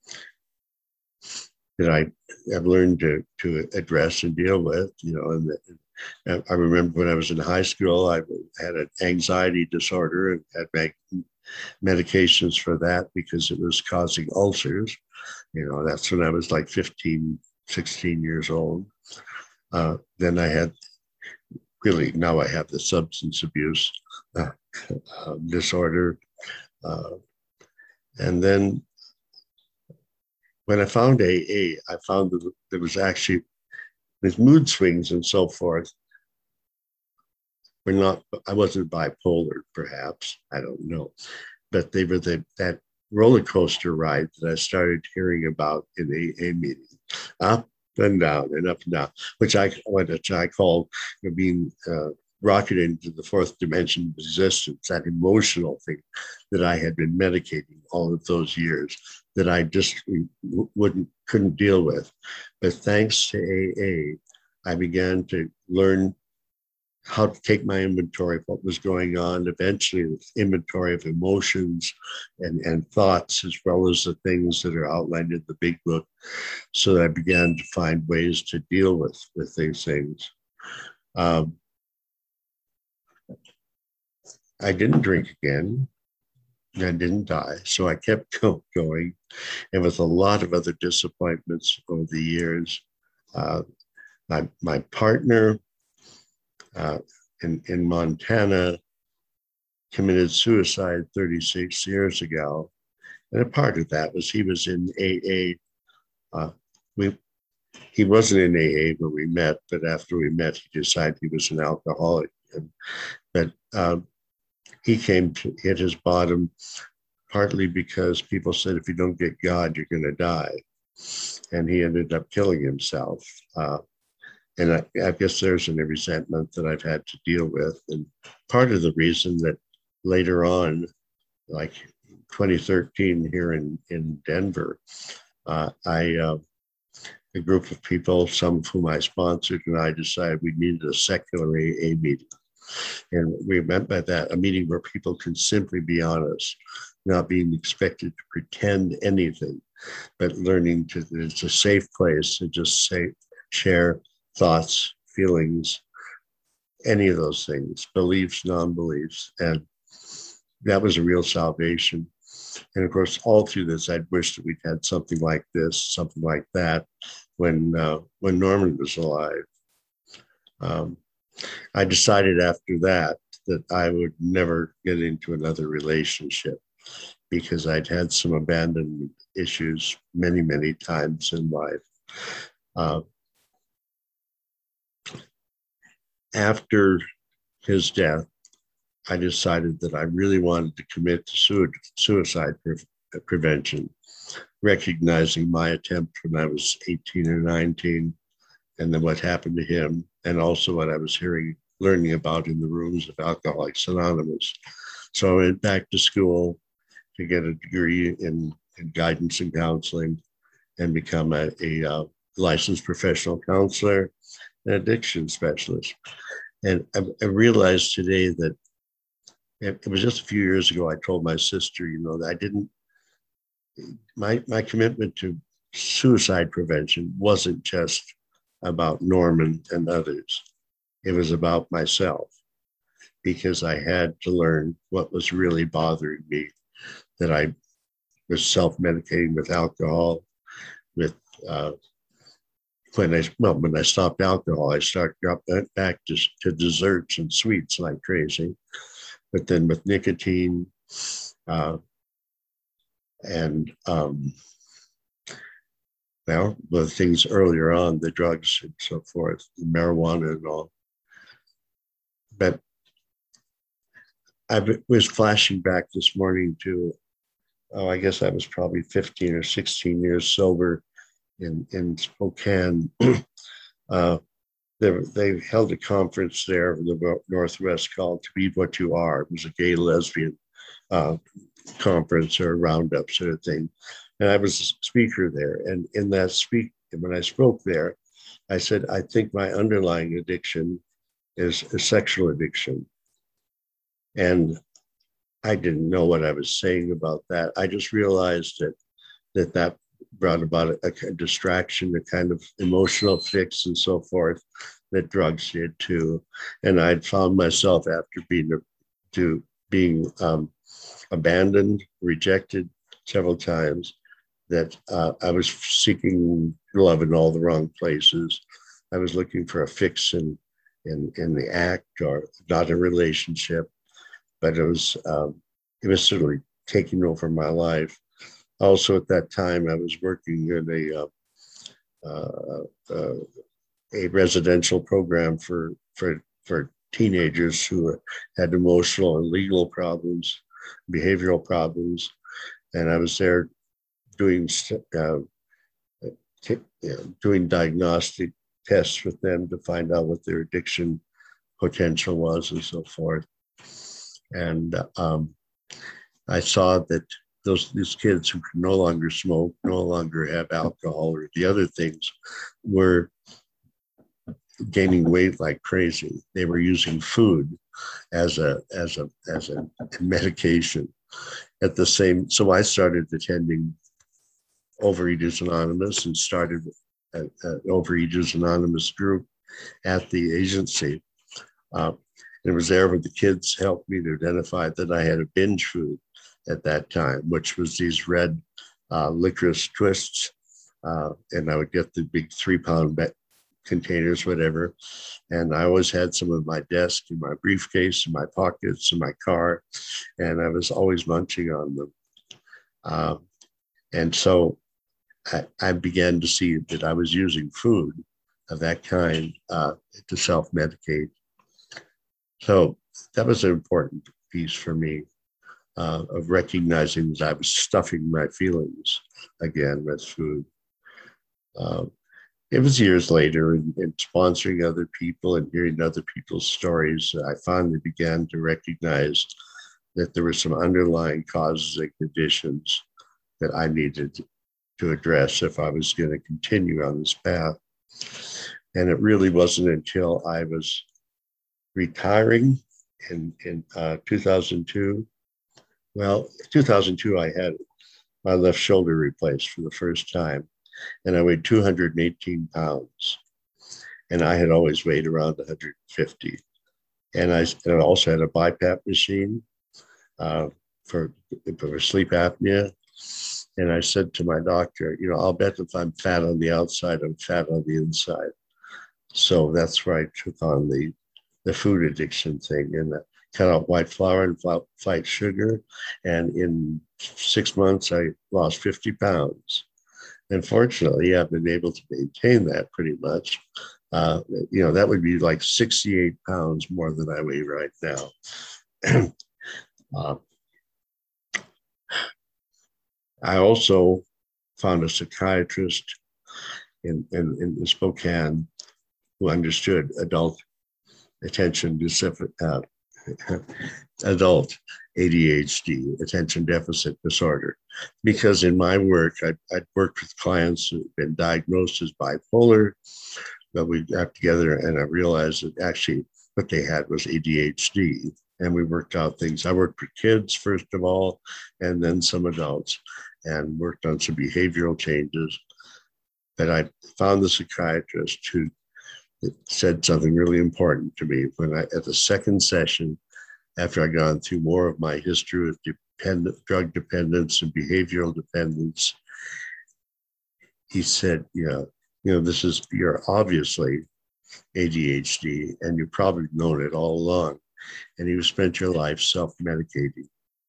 that I have learned to, to address and deal with, you know, and the, I remember when I was in high school, I had an anxiety disorder and had medications for that because it was causing ulcers. You know, that's when I was like fifteen, sixteen years old. Uh, then I had really, now I have the substance abuse uh, uh, disorder. Uh, and then when I found A A, I found that there was actually with mood swings and so forth. We're not, I wasn't bipolar, perhaps, I don't know, but they were the, that roller coaster ride that I started hearing about in A A meetings, up and down and up and down, which I, which I called you know, being uh, rocketed into the fourth dimension of existence, that emotional thing that I had been medicating all of those years that I just wouldn't, couldn't deal with. But thanks to A A, I began to learn how to take my inventory of what was going on, eventually the inventory of emotions and, and thoughts, as well as the things that are outlined in the big book, so that I began to find ways to deal with, with these things. Um, I didn't drink again. I didn't die, so I kept going. And with a lot of other disappointments over the years, uh, my, my partner, Uh, in, in Montana, committed suicide thirty-six years ago. And a part of that was he was in A A. Uh, we, he wasn't in A A when we met, but after we met, he decided he was an alcoholic. And, but um, he came to hit his bottom partly because people said, if you don't get God, you're going to die. And he ended up killing himself. Uh, And I, I guess there's a resentment that I've had to deal with. And part of the reason that later on, like twenty thirteen here in, in Denver, uh, I, uh, a group of people, some of whom I sponsored, and I decided we needed a secular A A meeting. And we meant by that a meeting where people can simply be honest, not being expected to pretend anything, but learning to, it's a safe place to just say, share thoughts, feelings, any of those things, beliefs, non-beliefs. And that was a real salvation. And of course, all through this, I'd wished that we'd had something like this, something like that, when uh, when Norman was alive. Um, I decided after that that I would never get into another relationship because I'd had some abandonment issues many, many times in life. Uh, after his death, I decided that I really wanted to commit to suicide pre- prevention, recognizing my attempt when I was eighteen or nineteen, and then what happened to him, and also what I was hearing, learning about in the rooms of Alcoholics Anonymous. So I went back to school to get a degree in, in guidance and counseling and become a, a uh, licensed professional counselor and addiction specialist. And I, I realized today that it was just a few years ago, I told my sister, you know, that I didn't, my, my commitment to suicide prevention wasn't just about Norman and others. It was about myself, because I had to learn what was really bothering me, that I was self-medicating with alcohol, with, uh, when I, well, when I stopped alcohol, I started back to, to desserts and sweets like crazy. But then with nicotine uh, and, um, well, the things earlier on, the drugs and so forth, the marijuana and all. But I was flashing back this morning to, oh, I guess I was probably fifteen or sixteen years sober in, in Spokane. uh, They, they held a conference there in the Northwest called To Be What You Are. It was a gay lesbian uh, conference or roundup sort of thing. And I was a speaker there. And in that speak, when I spoke there, I said, I think my underlying addiction is a sexual addiction. And I didn't know what I was saying about that. I just realized that that, that brought about a, a distraction, a kind of emotional fix and so forth that drugs did too. And I'd found myself after being to being um, abandoned, rejected several times, that uh, I was seeking love in all the wrong places. I was looking for a fix in in, in the act, or not a relationship, but it was um, it was certainly taking over my life. Also, at that time, I was working in a uh, uh, uh, a residential program for for for teenagers who had emotional and legal problems, behavioral problems, and I was there doing uh, t- you know, doing diagnostic tests with them to find out what their addiction potential was and so forth. And um, I saw that those these kids who could no longer smoke, no longer have alcohol or the other things, were gaining weight like crazy. They were using food as a as a as a medication. At the same, so I started attending Overeaters Anonymous and started an Overeaters Anonymous group at the agency. Uh, and it was there where the kids helped me to identify that I had a binge food at that time, which was these red uh, licorice twists. Uh, and I would get the big three pound be- containers, whatever. And I always had some in my desk, in my briefcase, in my pockets, in my car. And I was always munching on them. Uh, and so I, I began to see that I was using food of that kind uh, to self-medicate. So that was an important piece for me uh, of recognizing that I was stuffing my feelings again with food. Uh, it was years later, and, and sponsoring other people and hearing other people's stories, I finally began to recognize that there were some underlying causes and conditions that I needed to address if I was going to continue on this path. And it really wasn't until I was retiring in, in uh, two thousand two. Well, two thousand two, I had my left shoulder replaced for the first time, and I weighed two hundred eighteen pounds. And I had always weighed around one hundred fifty. And I, and I also had a BiPAP machine uh, for, for sleep apnea. And I said to my doctor, you know, I'll bet if I'm fat on the outside, I'm fat on the inside. So that's where I took on the, the food addiction thing and cut out white flour and fight sugar. And in six months, I lost fifty pounds. And fortunately, I've been able to maintain that pretty much. Uh, you know, that would be like sixty-eight pounds more than I weigh right now. uh, I also found a psychiatrist in, in, in Spokane who understood adult attention deficit, uh, adult A D H D, attention deficit disorder. Because in my work, I'd, I'd worked with clients who'd been diagnosed as bipolar, but we got together and I realized that actually what they had was A D H D. And we worked out things. I worked with kids, first of all, and then some adults, and worked on some behavioral changes. But I found the psychiatrist who said something really important to me when I, at the second session, after I'd gone through more of my history of dependent, drug dependence and behavioral dependence, he said, you know, you know, this is, you're obviously A D H D and you've probably known it all along. And you spent your life self-medicating.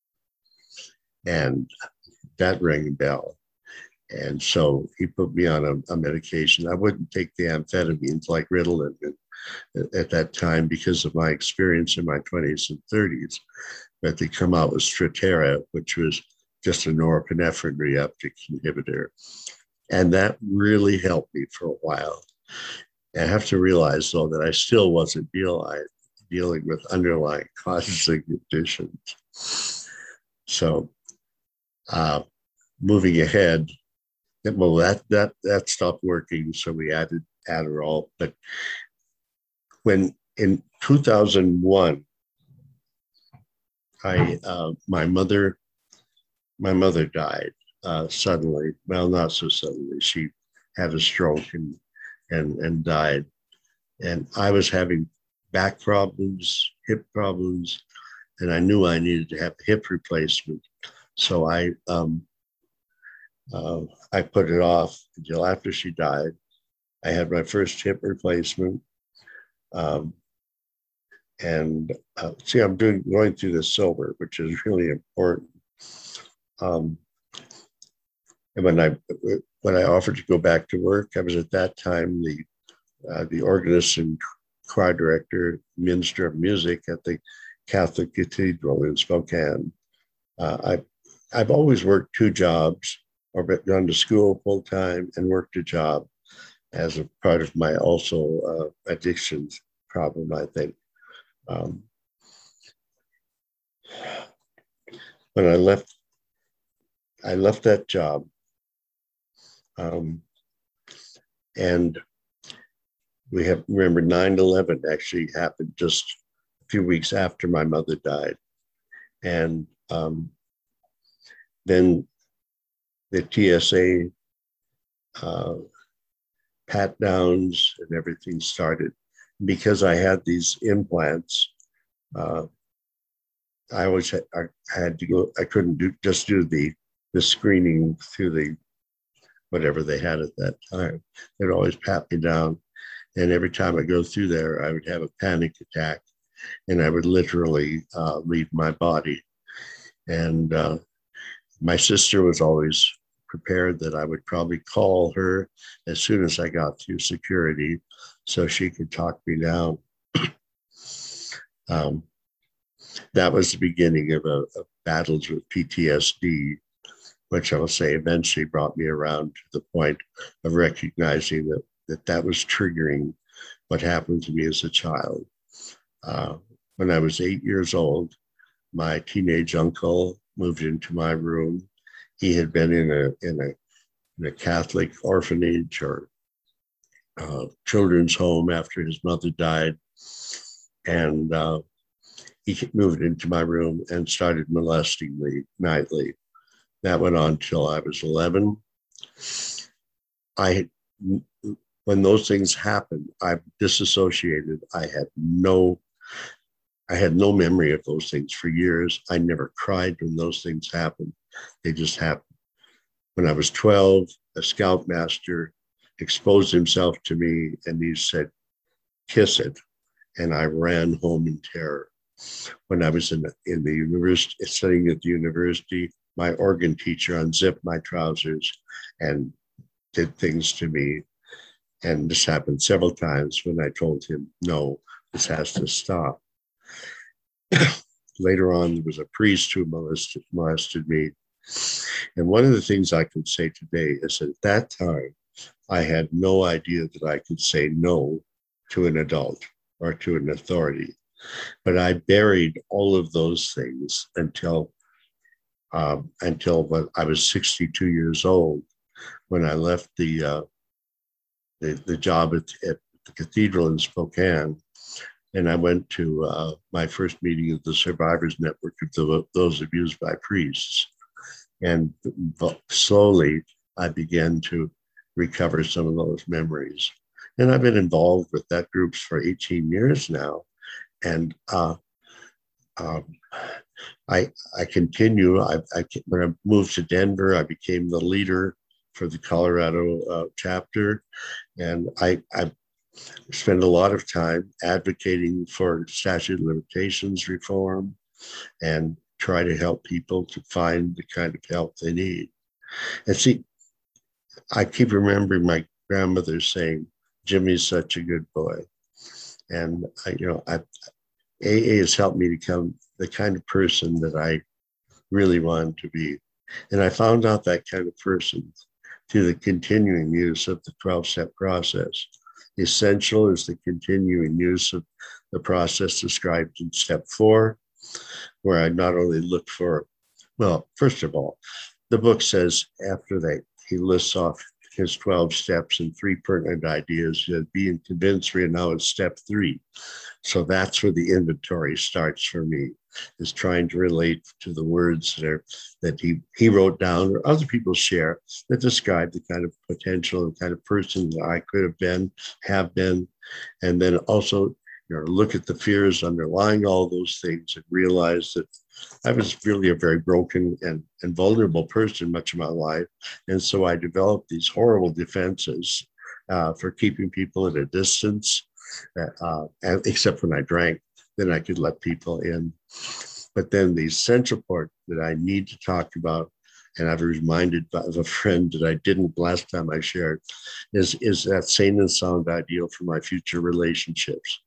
And that rang a bell. And so he put me on a, a medication. I wouldn't take the amphetamines like Ritalin at that time because of my experience in my twenties and thirties. But they come out with Strattera, which was just a norepinephrine reuptake inhibitor. And that really helped me for a while. I have to realize, though, that I still wasn't deal, I, dealing with underlying causes and conditions. So uh, moving ahead, well, that, that, that stopped working, so we added Adderall. But when in two thousand one, I, uh, my mother, my mother died uh, suddenly. Well, not so suddenly. She had a stroke and, and, and died. And I was having back problems, hip problems, and I knew I needed to have a hip replacement. So I, um, uh, I put it off until after she died. I had my first hip replacement. Um, and uh, see, I'm doing going through this sober, which is really important. Um, and when I when I offered to go back to work, I was at that time the uh, the organist and choir director, minister of music at the Catholic Cathedral in Spokane. Uh, I I've always worked two jobs, or gone to school full time and worked a job as a part of my also uh, addictions problem, I think. Um, when I left, I left that job, um, and we have remember nine eleven actually happened just a few weeks after my mother died, and um, then the T S A uh, pat downs and everything started. Because I had these implants, uh, I always had, I had to go, I couldn't do just do the, the screening through the, whatever they had at that time. They'd always pat me down. And every time I go through there, I would have a panic attack and I would literally uh, leave my body. And uh, my sister was always prepared that I would probably call her as soon as I got through security so she could talk me down. um, that was the beginning of, a, of battles with P T S D, which I will say eventually brought me around to the point of recognizing that that, that was triggering what happened to me as a child. Uh, when I was eight years old, my teenage uncle moved into my room. He had been in a in a, in a Catholic orphanage or uh, children's home after his mother died, and uh, he moved into my room and started molesting me nightly. That went on till I was eleven. I, when those things happened, I disassociated. I had no, I had no memory of those things for years. I never cried when those things happened. They just happened. When I was twelve, a scoutmaster exposed himself to me and he said, "Kiss it." And I ran home in terror. When I was in the, in the university, studying at the university, my organ teacher unzipped my trousers and did things to me. And this happened several times when I told him, no, this has to stop. Later on, there was a priest who molested, molested me. And one of the things I can say today is at that time, I had no idea that I could say no to an adult or to an authority. But I buried all of those things until um, until when I was sixty-two years old, when I left the uh, the, the job at, at the cathedral in Spokane, and I went to uh, my first meeting of the Survivors Network of the, those abused by priests. And slowly, I began to recover some of those memories. And I've been involved with that group for eighteen years now. And uh, um, I, I continue. I, I, when I moved to Denver, I became the leader for the Colorado uh, chapter. And I, I spend a lot of time advocating for statute of limitations reform and try to help people to find the kind of help they need. And see, I keep remembering my grandmother saying, "Jimmy's such a good boy." And I, you know, I, A A has helped me become the kind of person that I really wanted to be. And I found out that kind of person through the continuing use of the twelve-step process. Essential is the continuing use of the process described in step four, where I not only look for, well, first of all, the book says after that, he lists off his twelve steps and three pertinent ideas, being convinced right now is step three. So that's where the inventory starts for me, is trying to relate to the words that are that he, he wrote down or other people share that describe the kind of potential and kind of person that I could have been, have been. And then also, you know, look at the fears underlying all those things and realize that I was really a very broken and, and vulnerable person much of my life. And so I developed these horrible defenses uh, for keeping people at a distance, uh, and, except when I drank, then I could let people in. But then the essential part that I need to talk about, and I've reminded of a friend that I didn't last time I shared, is, is that sane and sound ideal for my future relationships.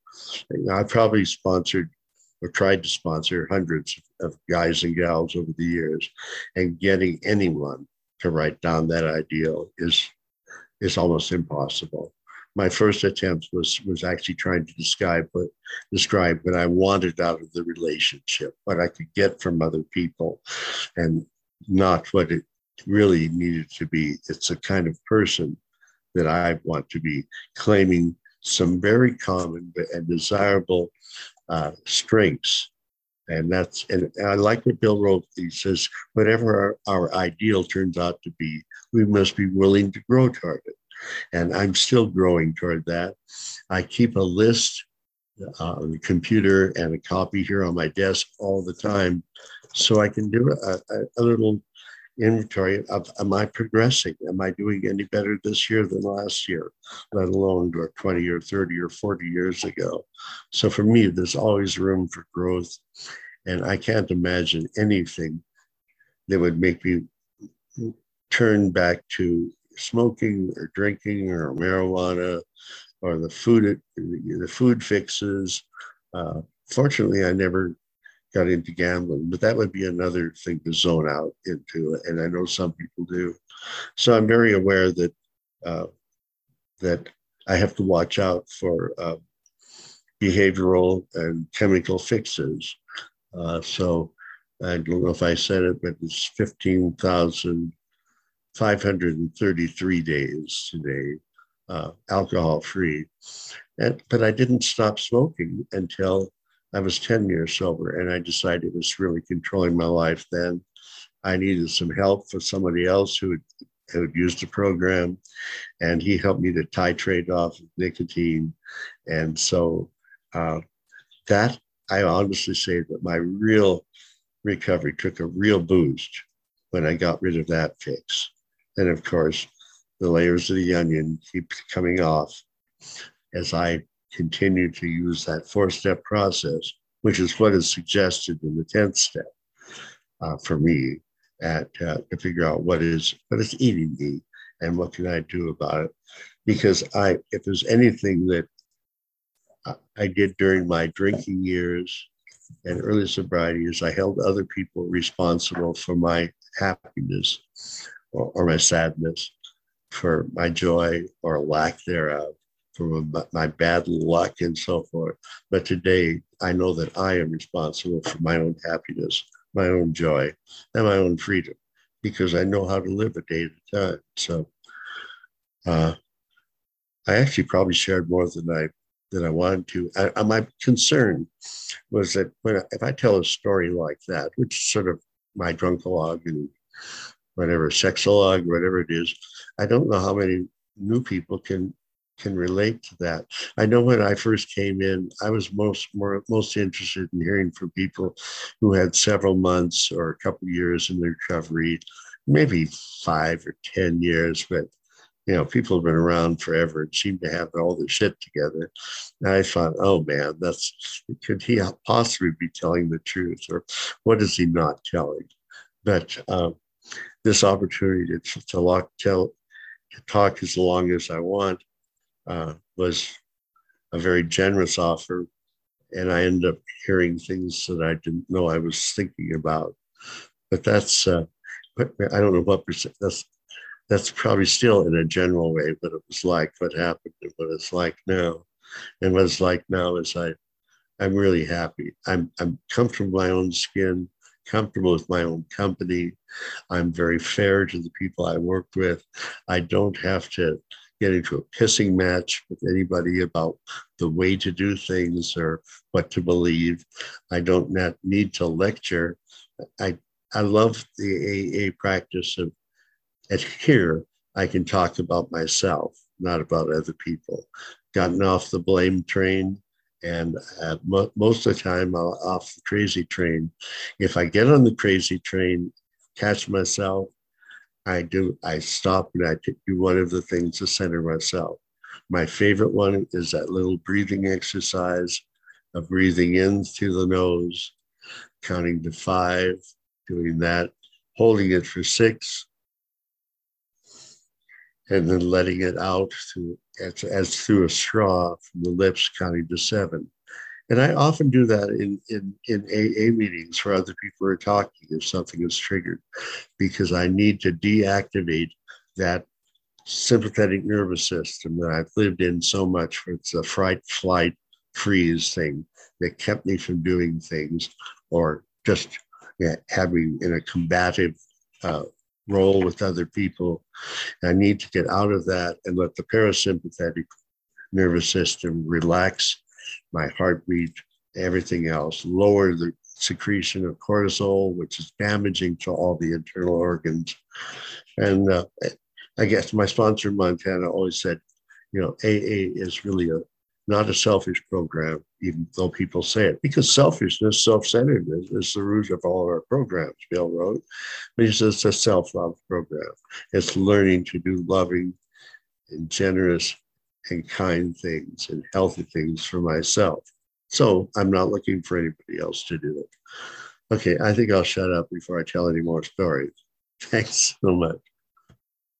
I probably sponsored or tried to sponsor hundreds of guys and gals over the years, and getting anyone to write down that ideal is, is almost impossible. My first attempt was, was actually trying to describe what, describe what I wanted out of the relationship, what I could get from other people, and not what it really needed to be. It's a kind of person that I want to be, claiming some very common and desirable uh, strengths. And that's, and I like what Bill wrote. He says, whatever our, our ideal turns out to be, we must be willing to grow toward it. And I'm still growing toward that. I keep a list uh, on the computer and a copy here on my desk all the time, so I can do a, a, a little inventory of, am I progressing? Am I doing any better this year than last year, let alone twenty or thirty or forty years ago? So for me, there's always room for growth. And I can't imagine anything that would make me turn back to smoking or drinking or marijuana or the food, the food fixes. Uh, fortunately, I never got into gambling, but that would be another thing to zone out into, and I know some people do. So I'm very aware that uh, that I have to watch out for uh, behavioral and chemical fixes Uh, so I don't know if I said it, but it's fifteen thousand five hundred thirty-three days today, uh, alcohol free. And, but I didn't stop smoking until I was ten years sober. And I decided it was really controlling my life then. I needed some help for somebody else who had, who had used the program. And he helped me to titrate off nicotine. And so uh, that, I honestly say that my real recovery took a real boost when I got rid of that fix. And of course, the layers of the onion keep coming off as I continue to use that four-step process, which is what is suggested in the tenth step uh, for me at uh, to figure out what is what is eating me and what can I do about it. Because I, if there's anything that I did during my drinking years and early sobriety, is I held other people responsible for my happiness or, or my sadness, for my joy or lack thereof, for my bad luck and so forth. But today, I know that I am responsible for my own happiness, my own joy, and my own freedom, because I know how to live a day at a time. So uh, I actually probably shared more than I than I wanted to. I, my concern was that when I, if I tell a story like that, which is sort of my drunkalogue and whatever, sexologue, whatever it is, I don't know how many new people can can relate to that. I know when I first came in, I was most more most interested in hearing from people who had several months or a couple of years in their recovery, maybe five or ten years, but you know, people have been around forever and seem to have all their shit together. And I thought, oh man, that's, could he possibly be telling the truth, or what is he not telling? But um, this opportunity to, to, lock, tell, to talk as long as I want uh, was a very generous offer. And I ended up hearing things that I didn't know I was thinking about. But that's, uh, I don't know what percent, that's, that's probably still in a general way, but it was like what happened and what it's like now. And what it's like now is I, I'm really happy. I'm, I'm comfortable in my own skin, comfortable with my own company. I'm very fair to the people I work with. I don't have to get into a pissing match with anybody about the way to do things or what to believe. I don't need to lecture. I, I love the A A practice of, and here I can talk about myself, not about other people. Gotten off the blame train, and uh, mo- most of the time I'm off the crazy train. If I get on the crazy train, catch myself, I do. I stop and I do one of the things to center myself. My favorite one is that little breathing exercise of breathing in through the nose, counting to five, doing that, holding it for six, and then letting it out through, as, as through a straw from the lips, counting to seven. And I often do that in, in, in A A meetings where other people are talking if something is triggered, because I need to deactivate that sympathetic nervous system that I've lived in so much. It's a fright, flight, freeze thing that kept me from doing things, or just yeah, having in a combative uh, role with other people. I need to get out of that and let the parasympathetic nervous system relax, my heartbeat, everything else, lower the secretion of cortisol, which is damaging to all the internal organs. And uh, I guess my sponsor in Montana always said, you know, A A is really a not a selfish program, even though people say it, because selfishness, self-centeredness is the root of all of our programs, Bill wrote. But he says it's a self-love program. It's learning to do loving and generous and kind things and healthy things for myself. So I'm not looking for anybody else to do it. Okay, I think I'll shut up before I tell any more stories. Thanks so much.